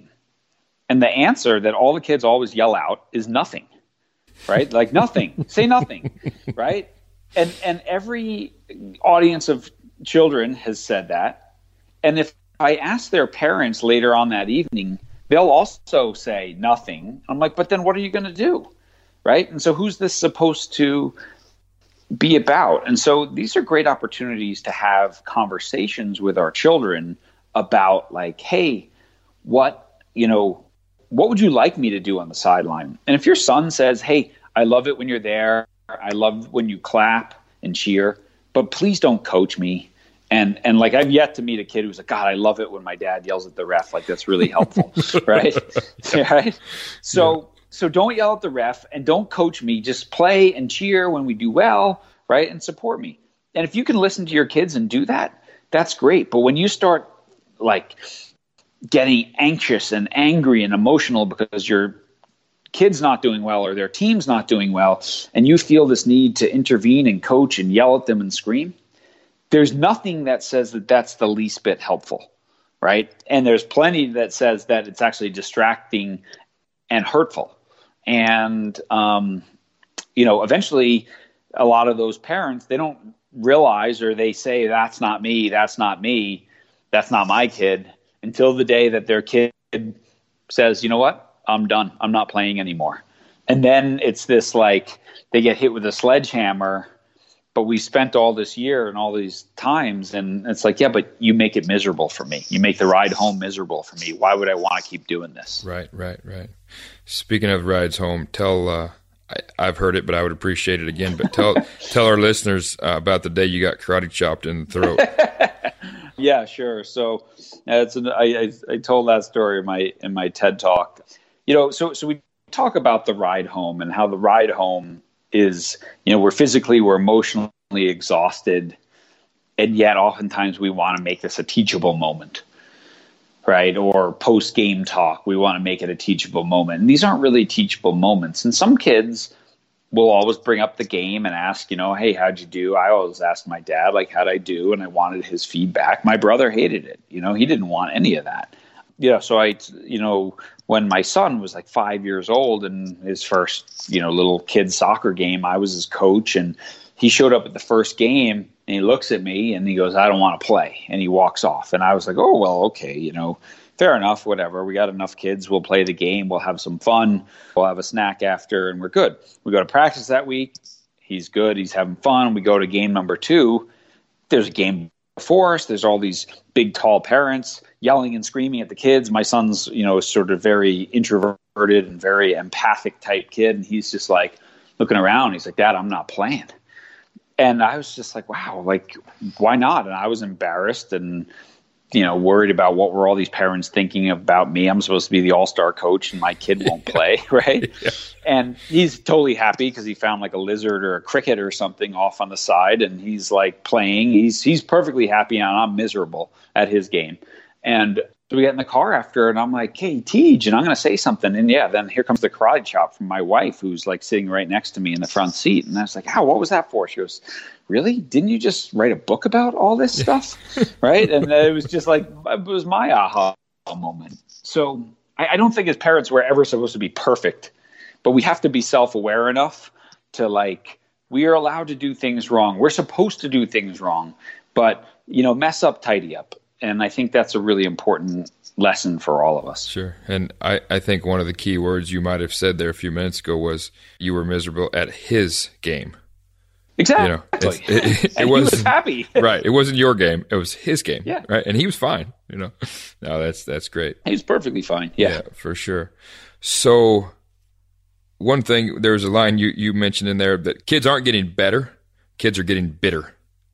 And the answer that all the kids always yell out is nothing, right? Like nothing, say nothing, right? And every audience of children has said that. And if I ask their parents later on that evening, they'll also say nothing. I'm like, but then what are you going to do, right? And so who's this supposed to be about? And so these are great opportunities to have conversations with our children about, like, hey, what would you like me to do on the sideline? And if your son says, hey, I love it when you're there, I love when you clap and cheer, but please don't coach me. And like, I've yet to meet a kid who's like, God, I love it when my dad yells at the ref. Like, that's really helpful. Right. Right. So don't yell at the ref and don't coach me. Just play and cheer when we do well, right? And support me. And if you can listen to your kids and do that, that's great. But when you start like getting anxious and angry and emotional because your kid's not doing well or their team's not doing well, and you feel this need to intervene and coach and yell at them and scream, there's nothing that says that that's the least bit helpful, right? And there's plenty that says that it's actually distracting and hurtful. And, eventually a lot of those parents, they don't realize, or they say, that's not me, that's not my kid, until the day that their kid says, you know what, I'm done, I'm not playing anymore. And then it's this, like, they get hit with a sledgehammer, but we spent all this year and all these times, and it's like, yeah, but you make it miserable for me. You make the ride home miserable for me. Why would I want to keep doing this? Right. Speaking of rides home, tell I've heard it, but I would appreciate it again. But tell our listeners about the day you got karate chopped in the throat. Yeah, sure. So I told that story in my TED talk. So we talk about the ride home and how the ride home is, we're emotionally exhausted, and yet oftentimes we want to make this a teachable moment, right? Or post-game talk, we want to make it a teachable moment. And these aren't really teachable moments. And some kids will always bring up the game and ask, hey, how'd you do? I always asked my dad, like, how'd I do? And I wanted his feedback. My brother hated it. He didn't want any of that. So when my son was like 5 years old and his first, little kid soccer game, I was his coach, and he showed up at the first game and he looks at me and he goes, I don't want to play. And he walks off. And I was like, oh, well, okay, fair enough, whatever. We got enough kids. We'll play the game. We'll have some fun. We'll have a snack after, and we're good. We go to practice that week. He's good. He's having fun. We go to game number 2. There's a game before us. There's all these big, tall parents yelling and screaming at the kids. My son's, sort of very introverted and very empathic type kid. And he's just like looking around. He's like, Dad, I'm not playing. And I was just like, wow, like, why not? And I was embarrassed and, worried about what were all these parents thinking about me. I'm supposed to be the all-star coach and my kid won't play, right? Yeah. And he's totally happy because he found like a lizard or a cricket or something off on the side, and he's like playing. He's perfectly happy, and I'm miserable at his game. And so we get in the car after, and I'm like, hey, Tej, and I'm going to say something. And then here comes the karate chop from my wife, who's like sitting right next to me in the front seat. And I was like, what was that for? She goes, really? Didn't you just write a book about all this stuff? Right? And it was just like, it was my aha moment. So I don't think as parents we're ever supposed to be perfect, but we have to be self-aware enough to we are allowed to do things wrong. We're supposed to do things wrong, but, mess up, tidy up. And I think that's a really important lesson for all of us. Sure. And I think one of the key words you might have said there a few minutes ago was you were miserable at his game. Exactly. It was, he was happy. Right. It wasn't your game. It was his game. Yeah. Right. And he was fine. No, that's great. He was perfectly fine. Yeah, for sure. So one thing, there's a line you mentioned in there that kids aren't getting better. Kids are getting bitter.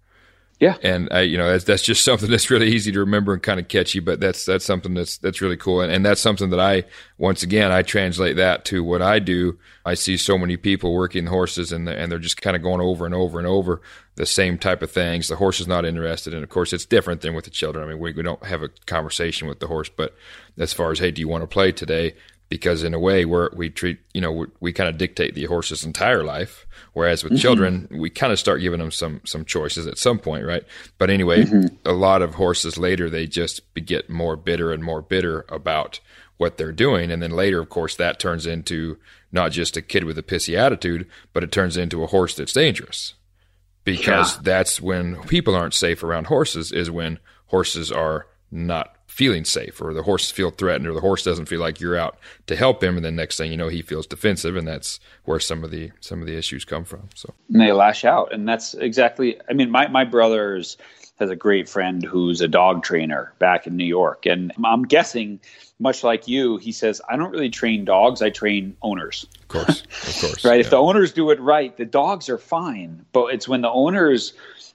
Yeah. And that's just something that's really easy to remember and kind of catchy, but that's something that's really cool. And that's something that I translate that to what I do. I see so many people working horses and they're just kind of going over and over and over the same type of things. The horse is not interested. And of course it's different than with the children. I mean, we don't have a conversation with the horse, but as far as, hey, do you want to play today? Because in a way we treat, we kind of dictate the horse's entire life. Whereas with children, we kind of start giving them some choices at some point, right? But anyway, a lot of horses later, they just get more bitter and more bitter about what they're doing. And then later, of course, that turns into not just a kid with a pissy attitude, but it turns into a horse that's dangerous. Because that's when people aren't safe around horses, is when horses are not feeling safe, or the horse feel threatened, or the horse doesn't feel like you're out to help him, and then next thing you know, he feels defensive, and that's where some of the issues come from. So and they lash out, and that's exactly. I mean, my brother has a great friend who's a dog trainer back in New York, and I'm guessing, much like you, he says, I don't really train dogs, I train owners. Of course, right? Yeah. If the owners do it right, the dogs are fine, but it's when the owners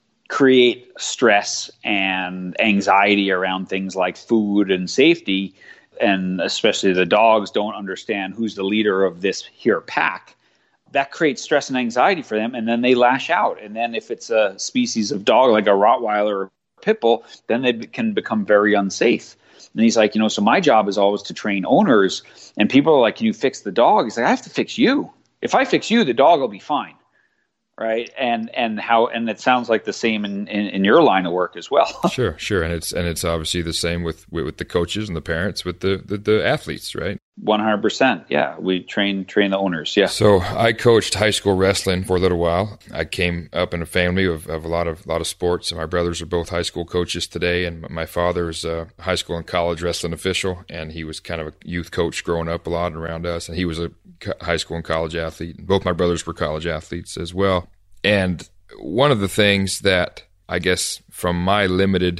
create stress and anxiety around things like food and safety, and especially the dogs don't understand who's the leader of this here pack, that creates stress and anxiety for them, and then they lash out. And then if it's a species of dog like a Rottweiler or a Pit Bull, then they can become very unsafe. And he's like, so my job is always to train owners, and people are like, can you fix the dog? He's like, I have to fix you. If I fix you, the dog will be fine. Right. And it sounds like the same in your line of work as well. Sure. And it's obviously the same with the coaches and the parents with the athletes, right? 100%. Yeah. We train the owners. Yeah. So I coached high school wrestling for a little while. I came up in a family of a lot of sports, and my brothers are both high school coaches today. And my father is a high school and college wrestling official, and he was kind of a youth coach growing up a lot around us. And he was a high school and college athlete. Both my brothers were college athletes as well. And one of the things that I guess from my limited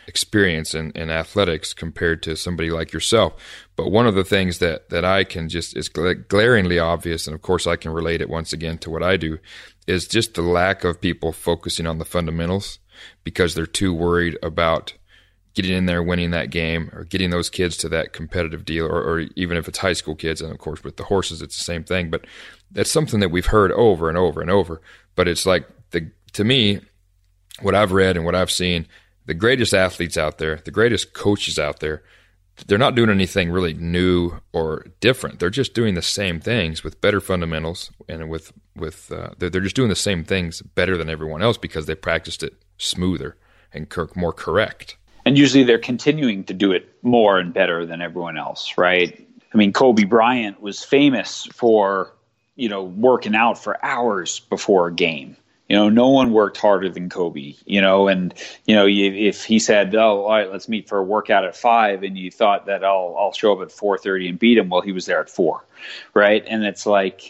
experience in athletics compared to somebody like yourself. But one of the things that I can just is glaringly obvious, and of course I can relate it once again to what I do, is just the lack of people focusing on the fundamentals because they're too worried about getting in there, winning that game, or getting those kids to that competitive deal, or even if it's high school kids, and of course with the horses it's the same thing. But that's something that we've heard over and over and over. But it's like, to me, what I've read and what I've seen, the greatest athletes out there, the greatest coaches out there, they're not doing anything really new or different. They're just doing the same things with better fundamentals, and they're just doing the same things better than everyone else because they practiced it smoother and more correct. And usually they're continuing to do it more and better than everyone else, right? I mean, Kobe Bryant was famous for, working out for hours before a game. No one worked harder than Kobe, and, if he said, oh, all right, let's meet for a workout at 5, and you thought that I'll show up at 4:30 and beat him, well, he was there at 4, right? And it's like,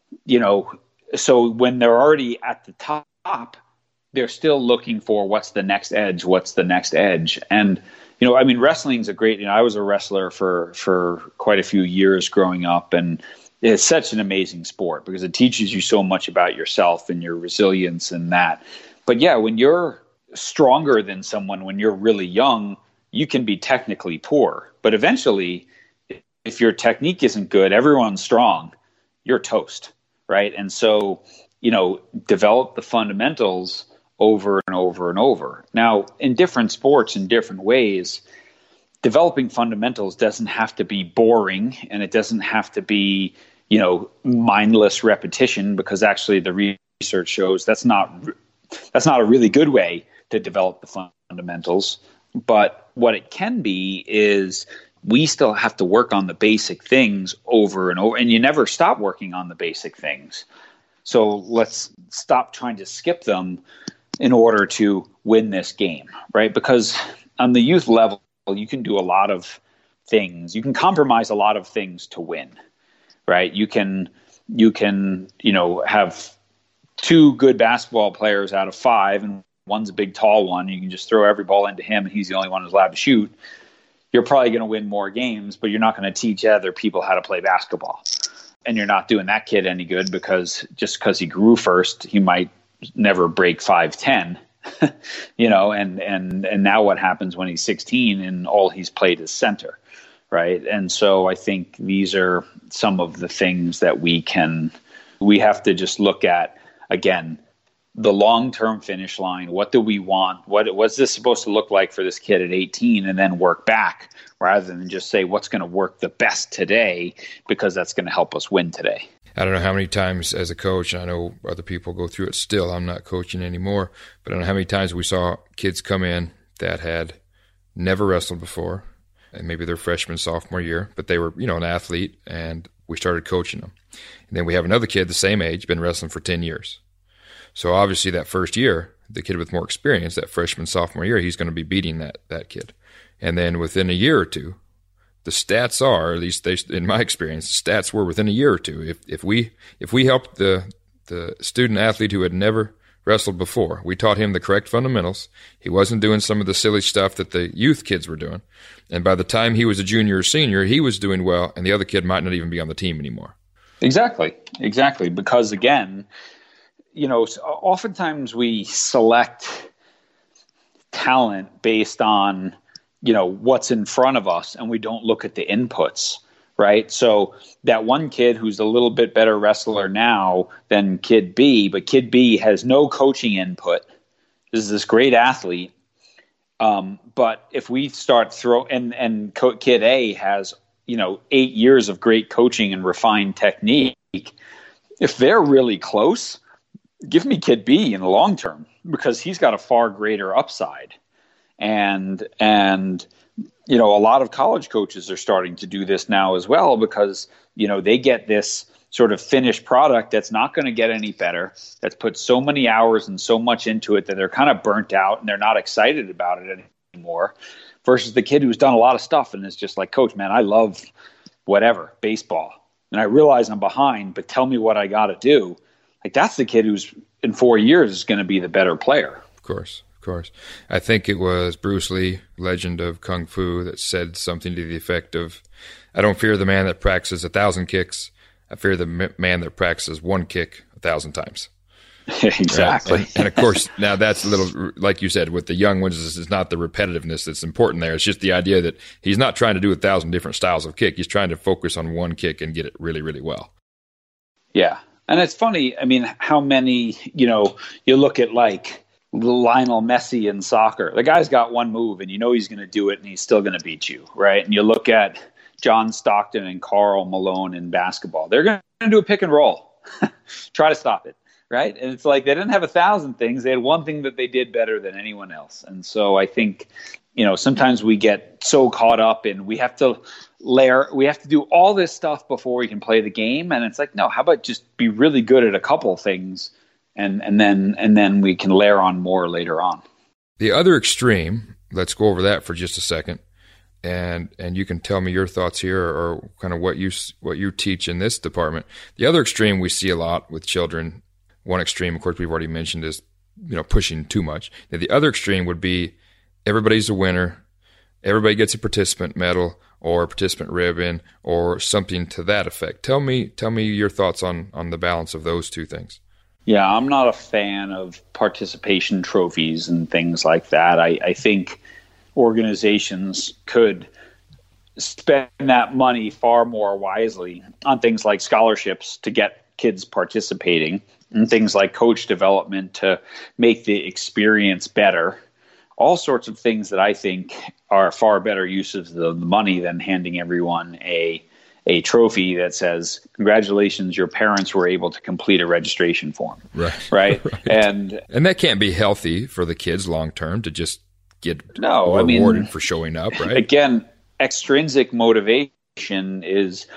so when they're already at the top, they're still looking for what's the next edge. And, wrestling's a great, I was a wrestler for quite a few years growing up, and it's such an amazing sport because it teaches you so much about yourself and your resilience and that. But yeah, when you're stronger than someone, when you're really young, you can be technically poor, but eventually if your technique isn't good, everyone's strong, you're toast. Right. And so, develop the fundamentals over and over and over. Now, in different sports, in different ways, developing fundamentals doesn't have to be boring, and it doesn't have to be, mindless repetition, because actually the research shows that's not a really good way to develop the fundamentals. But what it can be is we still have to work on the basic things over and over, and you never stop working on the basic things. So let's stop trying to skip them in order to win this game, right? Because on the youth level, you can do a lot of things. You can compromise a lot of things to win, right? You can, have 2 good basketball players out of 5, and one's a big, tall one. You can just throw every ball into him, and he's the only one who's allowed to shoot. You're probably going to win more games, but you're not going to teach other people how to play basketball. And you're not doing that kid any good because he grew first, he might never break 5'10", and now what happens when he's 16 and all he's played is center, right? And so I think these are some of the things that we have to just look at, again, the long-term finish line. What do we want? What's this supposed to look like for this kid at 18, and then work back rather than just say what's going to work the best today because that's going to help us win today. I don't know how many times as a coach, and I know other people go through it still, I'm not coaching anymore, but I don't know how many times we saw kids come in that had never wrestled before, and maybe their freshman, sophomore year, but they were, an athlete, and we started coaching them. And then we have another kid the same age, been wrestling for 10 years. So obviously that first year, the kid with more experience, that freshman, sophomore year, he's going to be beating that kid. And then within a year or two, the stats are, at least in my experience, the stats were within a year or two. If we helped the student athlete who had never wrestled before, we taught him the correct fundamentals. He wasn't doing some of the silly stuff that the youth kids were doing. And by the time he was a junior or senior, he was doing well, and the other kid might not even be on the team anymore. Exactly. Because again, oftentimes we select talent based on, what's in front of us, and we don't look at the inputs, right? So that one kid who's a little bit better wrestler now than kid B, but kid B has no coaching input. This is this great athlete. But if we start kid A has, 8 years of great coaching and refined technique, if they're really close, give me kid B in the long term, because he's got a far greater upside. And a lot of college coaches are starting to do this now as well, because, they get this sort of finished product that's not going to get any better, that's put so many hours and so much into it that they're kind of burnt out and they're not excited about it anymore, versus the kid who's done a lot of stuff and is just like, Coach, man, I love whatever, baseball, and I realize I'm behind, but tell me what I got to do. Like, that's the kid who's in 4 years is going to be the better player. Of course. course. I think it was Bruce Lee, legend of Kung Fu, that said something to the effect of, I don't fear the man that practices 1,000 kicks. I fear the man that practices one kick 1,000 times. Exactly. Right? And of course, now that's a little, like you said, with the young ones, it's not the repetitiveness that's important there. It's just the idea that he's not trying to do 1,000 different styles of kick. He's trying to focus on one kick and get it really, really well. Yeah. And it's funny, I mean, how many, you look at like Lionel Messi in soccer. The guy's got one move and he's going to do it and he's still going to beat you, right? And you look at John Stockton and Karl Malone in basketball. They're going to do a pick and roll. Try to stop it. Right. And it's like they didn't have 1,000 things. They had one thing that they did better than anyone else. And so I think, sometimes we get so caught up in we have to do all this stuff before we can play the game. And it's like, no, how about just be really good at a couple things and then we can layer on more later on. The other extreme, let's go over that for just a second. And you can tell me your thoughts here or kind of what you teach in this department. The other extreme we see a lot with children. One extreme, of course, we've already mentioned is, pushing too much. Now, the other extreme would be everybody's a winner, everybody gets a participant medal or a participant ribbon or something to that effect. Tell me your thoughts on the balance of those two things. Yeah, I'm not a fan of participation trophies and things like that. I think organizations could spend that money far more wisely on things like scholarships to get kids participating and things like coach development to make the experience better. All sorts of things that I think are far better uses of the money than handing everyone a trophy that says, congratulations, your parents were able to complete a registration form. Right. Right. And that can't be healthy for the kids long term to just get rewarded for showing up, right? Again, extrinsic motivation is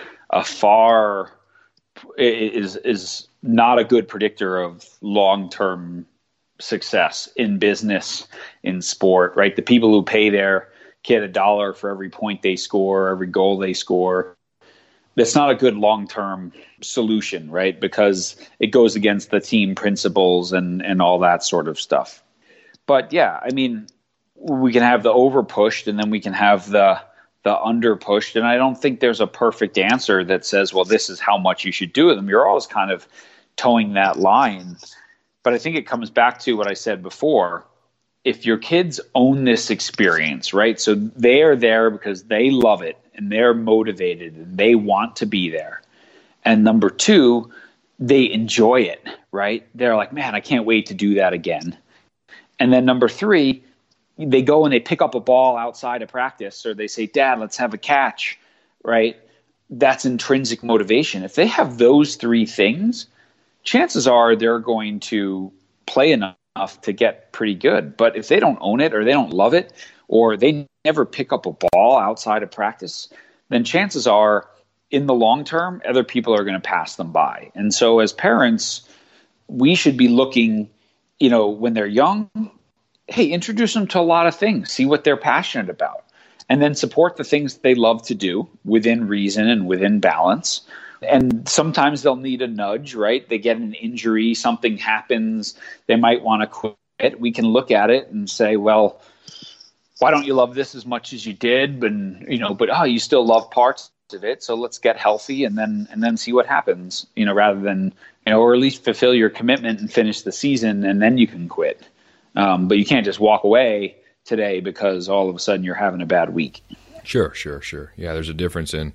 is not a good predictor of long-term success in business, in sport, right? The people who pay their kid $1 for every point they score, every goal they score, that's not a good long-term solution, right? Because it goes against the team principles and all that sort of stuff. But yeah, I mean, we can have the over pushed and then we can have the under pushed. And I don't think there's a perfect answer that says, well, this is how much you should do with them. You're always kind of towing that line. But I think it comes back to what I said before. If your kids own this experience, right? So they are there because they love it and they're motivated and they want to be there. And number two, they enjoy it, right? They're like, man, I can't wait to do that again. And then number three, they go and they pick up a ball outside of practice, or they say, Dad, let's have a catch, right? That's intrinsic motivation. If they have those three things, chances are they're going to play enough to get pretty good. But if they don't own it or they don't love it or they never pick up a ball outside of practice, then chances are in the long term, other people are going to pass them by. And so as parents, we should be looking, when they're young, hey, introduce them to a lot of things, see what they're passionate about, and then support the things they love to do within reason and within balance. And sometimes they'll need a nudge, right? They get an injury, something happens, they might want to quit. We can look at it and say, well, why don't you love this as much as you did? But you still love parts of it. So let's get healthy and then see what happens, rather than, or at least fulfill your commitment and finish the season and then you can quit. But you can't just walk away today because all of a sudden you're having a bad week. Sure. Yeah, there's a difference in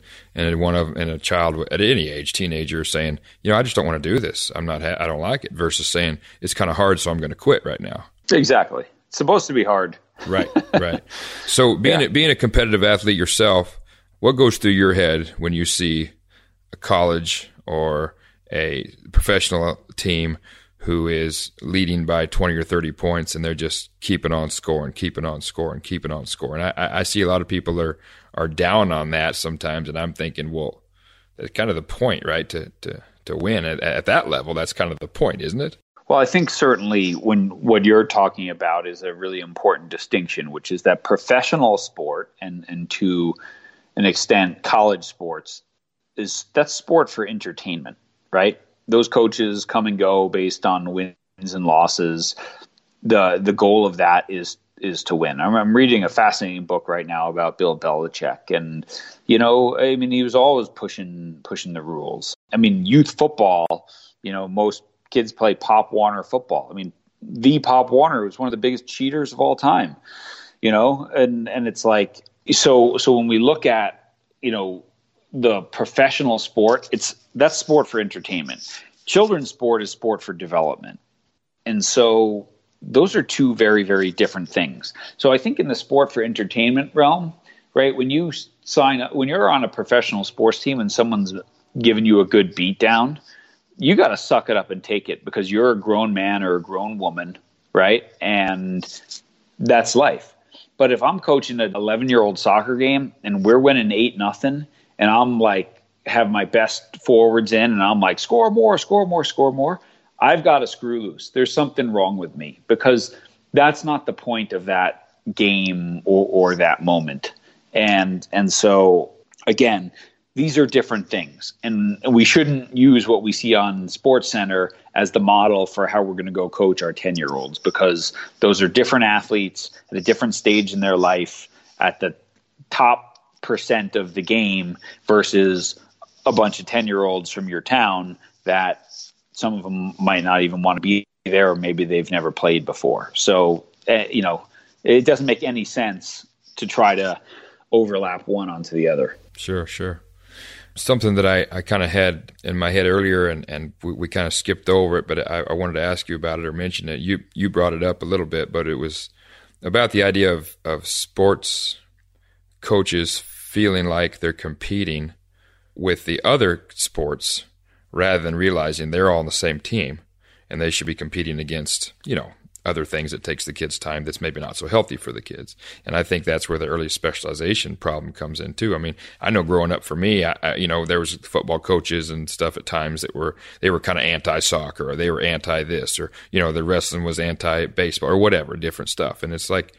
a child at any age, teenager, saying, I just don't want to do this. I don't like it, versus saying it's kind of hard, so I'm going to quit right now. Exactly. It's supposed to be hard. Right. So being a competitive athlete yourself, what goes through your head when you see a college or a professional team who is leading by 20 or 30 points and they're just keeping on scoring? I see a lot of people are down on that sometimes, and I'm thinking, well, that's kind of the point, right? To win at that level, that's kind of the point, isn't it? Well, I think certainly when what you're talking about is a really important distinction, which is that professional sport and to an extent college sports that's sport for entertainment, right? Those coaches come and go based on wins and losses. the goal of that is to win. I'm reading a fascinating book right now about Bill Belichick, and he was always pushing the rules. Youth football, most kids play Pop Warner football. The Pop Warner was one of the biggest cheaters of all time, and it's like, so when we look at, the professional sport, that's sport for entertainment. Children's sport is sport for development. And so those are two very, very different things. So I think in the sport for entertainment realm, right, when you sign up, when you're on a professional sports team and someone's giving you a good beat down, you got to suck it up and take it, because you're a grown man or a grown woman, right? And that's life. But if I'm coaching an 11-year-old soccer game and we're winning 8-0, and I'm like, have my best forwards in, and I'm like, score more, I've got to screw loose. There's something wrong with me, because that's not the point of that game or that moment. And so again, these are different things, and we shouldn't use what we see on SportsCenter as the model for how we're going to go coach our 10-year-olds, because those are different athletes at a different stage in their life, at the top percent of the game, versus a bunch of 10-year-olds from your town that some of them might not even want to be there, or maybe they've never played before. So, it doesn't make any sense to try to overlap one onto the other. Sure. Something that I kind of had in my head earlier, and we kind of skipped over it, but I wanted to ask you about it or mention it. You brought it up a little bit, but it was about the idea of sports coaches feeling like they're competing with the other sports rather than realizing they're all on the same team and they should be competing against, other things that takes the kids time that's maybe not so healthy for the kids. And I think that's where the early specialization problem comes in too. I know growing up for me, there was football coaches and stuff at times that were kind of anti-soccer, or they were anti-this, or, the wrestling was anti-baseball or whatever, different stuff. And it's like,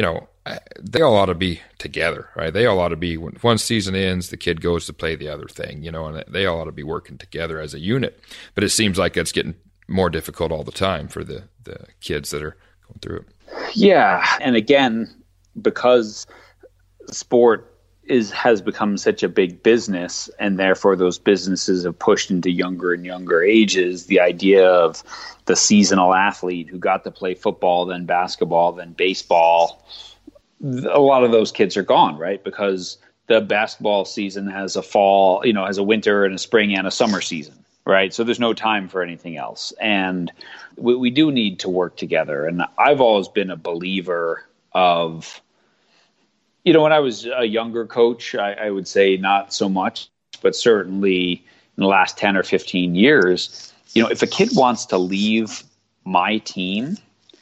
they all ought to be together, right? They all ought to be, when one season ends, the kid goes to play the other thing, and they all ought to be working together as a unit. But it seems like it's getting more difficult all the time for the kids that are going through it. Yeah. And again, because sport has become such a big business, and therefore those businesses have pushed into younger and younger ages, the idea of the seasonal athlete who got to play football, then basketball, then baseball, a lot of those kids are gone, right? Because the basketball season has a fall, has a winter and a spring and a summer season, right? So there's no time for anything else. And we do need to work together. And I've always been a believer of, when I was a younger coach, I would say not so much, but certainly in the last 10 or 15 years, if a kid wants to leave my team,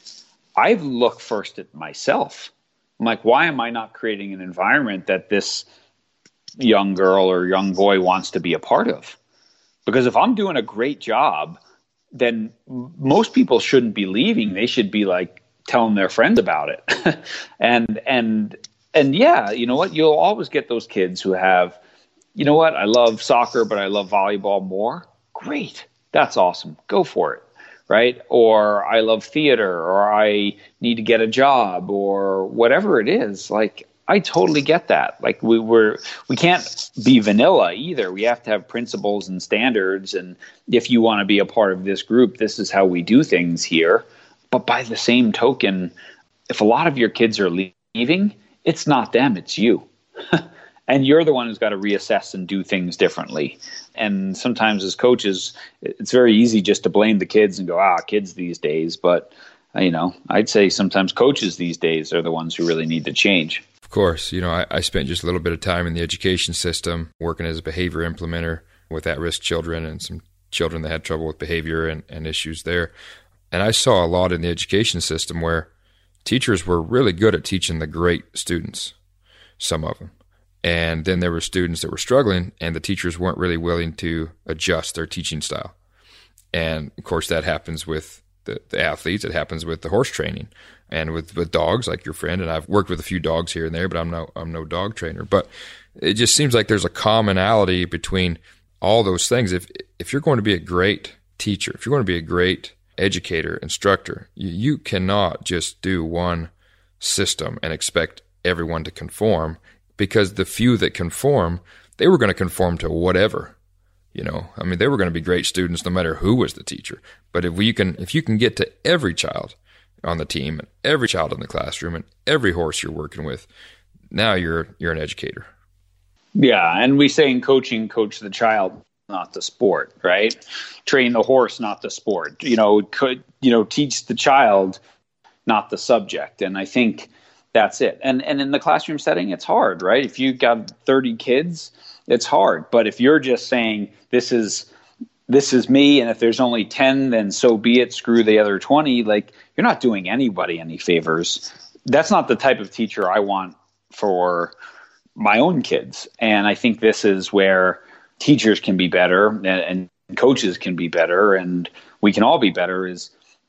I look first at myself. I'm like, why am I not creating an environment that this young girl or young boy wants to be a part of? Because if I'm doing a great job, then most people shouldn't be leaving. They should be like telling their friends about it. And yeah, you know what? You'll always get those kids who have, I love soccer, but I love volleyball more. Great. That's awesome. Go for it. Right. Or I love theater, or I need to get a job, or whatever it is. Like, I totally get that. Like, we can't be vanilla either. We have to have principles and standards. And if you want to be a part of this group, this is how we do things here. But by the same token, if a lot of your kids are leaving, it's not them, it's you. And you're the one who's got to reassess and do things differently. And sometimes as coaches, it's very easy just to blame the kids and go, kids these days. But, I'd say sometimes coaches these days are the ones who really need to change. Of course. I spent just a little bit of time in the education system working as a behavior implementer with at-risk children and some children that had trouble with behavior and issues there. And I saw a lot in the education system where teachers were really good at teaching the great students, some of them. And then there were students that were struggling, and the teachers weren't really willing to adjust their teaching style. And, of course, that happens with the athletes. It happens with the horse training and with dogs, like your friend. And I've worked with a few dogs here and there, but I'm no dog trainer. But it just seems like there's a commonality between all those things. If you're going to be a great teacher, if you're going to be a great educator, instructor, you cannot just do one system and expect everyone to conform, because the few that conform, they were going to conform to whatever. They were going to be great students no matter who was the teacher. But if you can get to every child on the team and every child in the classroom and every horse you're working with, now you're an educator. Yeah, and we say in coaching, coach the child, not the sport, right? Train the horse, not the sport. Teach the child, not the subject. And I think that's it. And in the classroom setting, it's hard, right? If you've got 30 kids, it's hard. But if you're just saying, this is me, and if there's only 10, then so be it, screw the other 20, like, you're not doing anybody any favors. That's not the type of teacher I want for my own kids. And I think this is where teachers can be better and coaches can be better, and we can all be better is,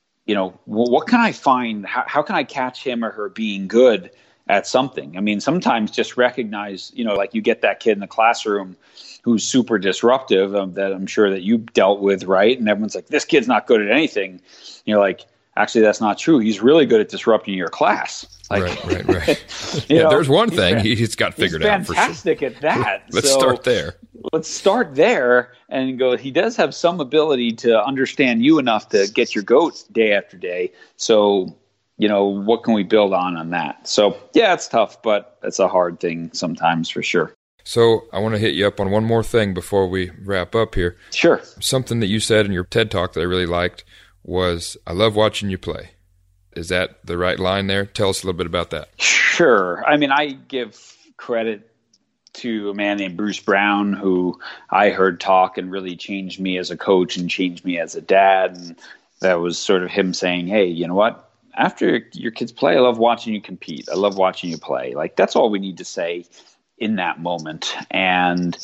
what can I find? How can I catch him or her being good at something? I mean, sometimes just recognize, like you get that kid in the classroom who's super disruptive, that I'm sure that you dealt with, right? And everyone's like, this kid's not good at anything. You're like, actually, that's not true. He's really good at disrupting your class. Like, right. There's one thing he's got figured out for sure. He's fantastic at that. Let's start there. Let's start there and go, he does have some ability to understand you enough to get your goat day after day. So, what can we build on that? So, yeah, it's tough, but it's a hard thing sometimes for sure. So I want to hit you up on one more thing before we wrap up here. Sure. Something that you said in your TED Talk that I really liked was, I love watching you play. Is that the right line there? Tell us a little bit about that. Sure. I mean, I give credit to a man named Bruce Brown, who I heard talk and really changed me as a coach and changed me as a dad. And that was sort of him saying, hey, you know what? After your kids play, I love watching you compete. I love watching you play. Like, that's all we need to say in that moment. And,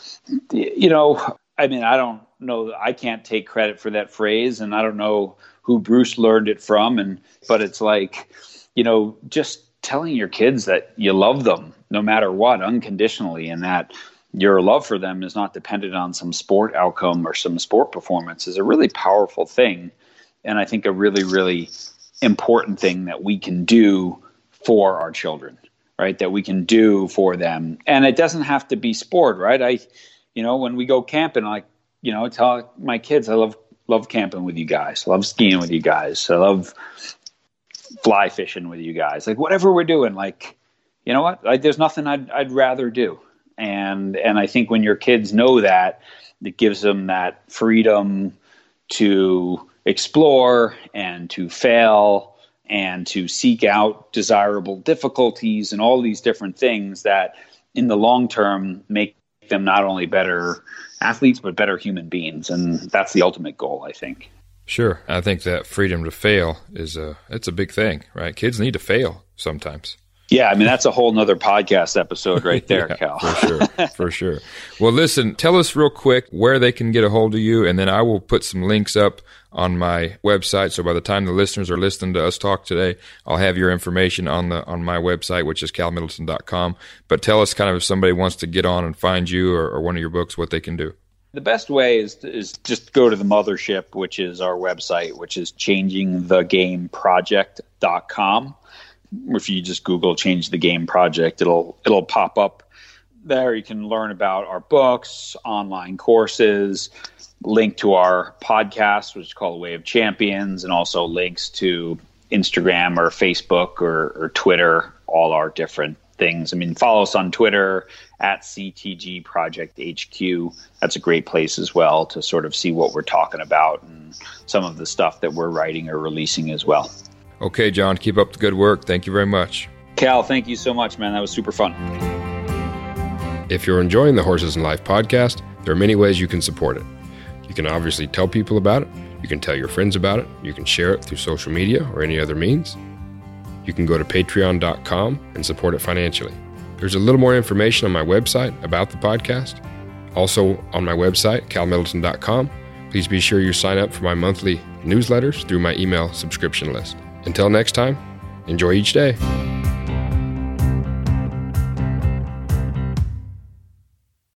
I mean, I don't know. I can't take credit for that phrase, and I don't know who Bruce learned it from. But it's like, just telling your kids that you love them no matter what, unconditionally, and that your love for them is not dependent on some sport outcome or some sport performance is a really powerful thing. And I think a really, really important thing that we can do for our children, right? That we can do for them. And it doesn't have to be sport, right? When we go camping, tell my kids, I love camping with you guys. I love skiing with you guys. I love fly fishing with you guys. Like, whatever we're doing, like, you know what? There's nothing I'd rather do. And I think when your kids know that, it gives them that freedom to explore and to fail and to seek out desirable difficulties and all these different things that in the long term make them not only better athletes, but better human beings. And that's the ultimate goal, I think. Sure. I think that freedom to fail it's a big thing, right? Kids need to fail sometimes. Yeah, I mean, that's a whole nother podcast episode right there, yeah, Cal. For sure. Well, listen, tell us real quick where they can get a hold of you, and then I will put some links up on my website. So by the time the listeners are listening to us talk today, I'll have your information on my website, which is calmiddleton.com. But tell us kind of if somebody wants to get on and find you or one of your books, what they can do. The best way is just go to the mothership, which is our website, which is changingthegameproject.com. If you just Google Change the Game Project, it'll pop up there. You can learn about our books, online courses, link to our podcast, which is called Way of Champions, and also links to Instagram or Facebook or Twitter, all our different things. I mean, follow us on Twitter at CTG Project HQ. That's a great place as well to sort of see what we're talking about and some of the stuff that we're writing or releasing as well. Okay, John, keep up the good work. Thank you very much. Cal, thank you so much, man. That was super fun. If you're enjoying the Horses and Life podcast, there are many ways you can support it. You can obviously tell people about it. You can tell your friends about it. You can share it through social media or any other means. You can go to patreon.com and support it financially. There's a little more information on my website about the podcast. Also on my website, calmiddleton.com. Please be sure you sign up for my monthly newsletters through my email subscription list. Until next time, enjoy each day.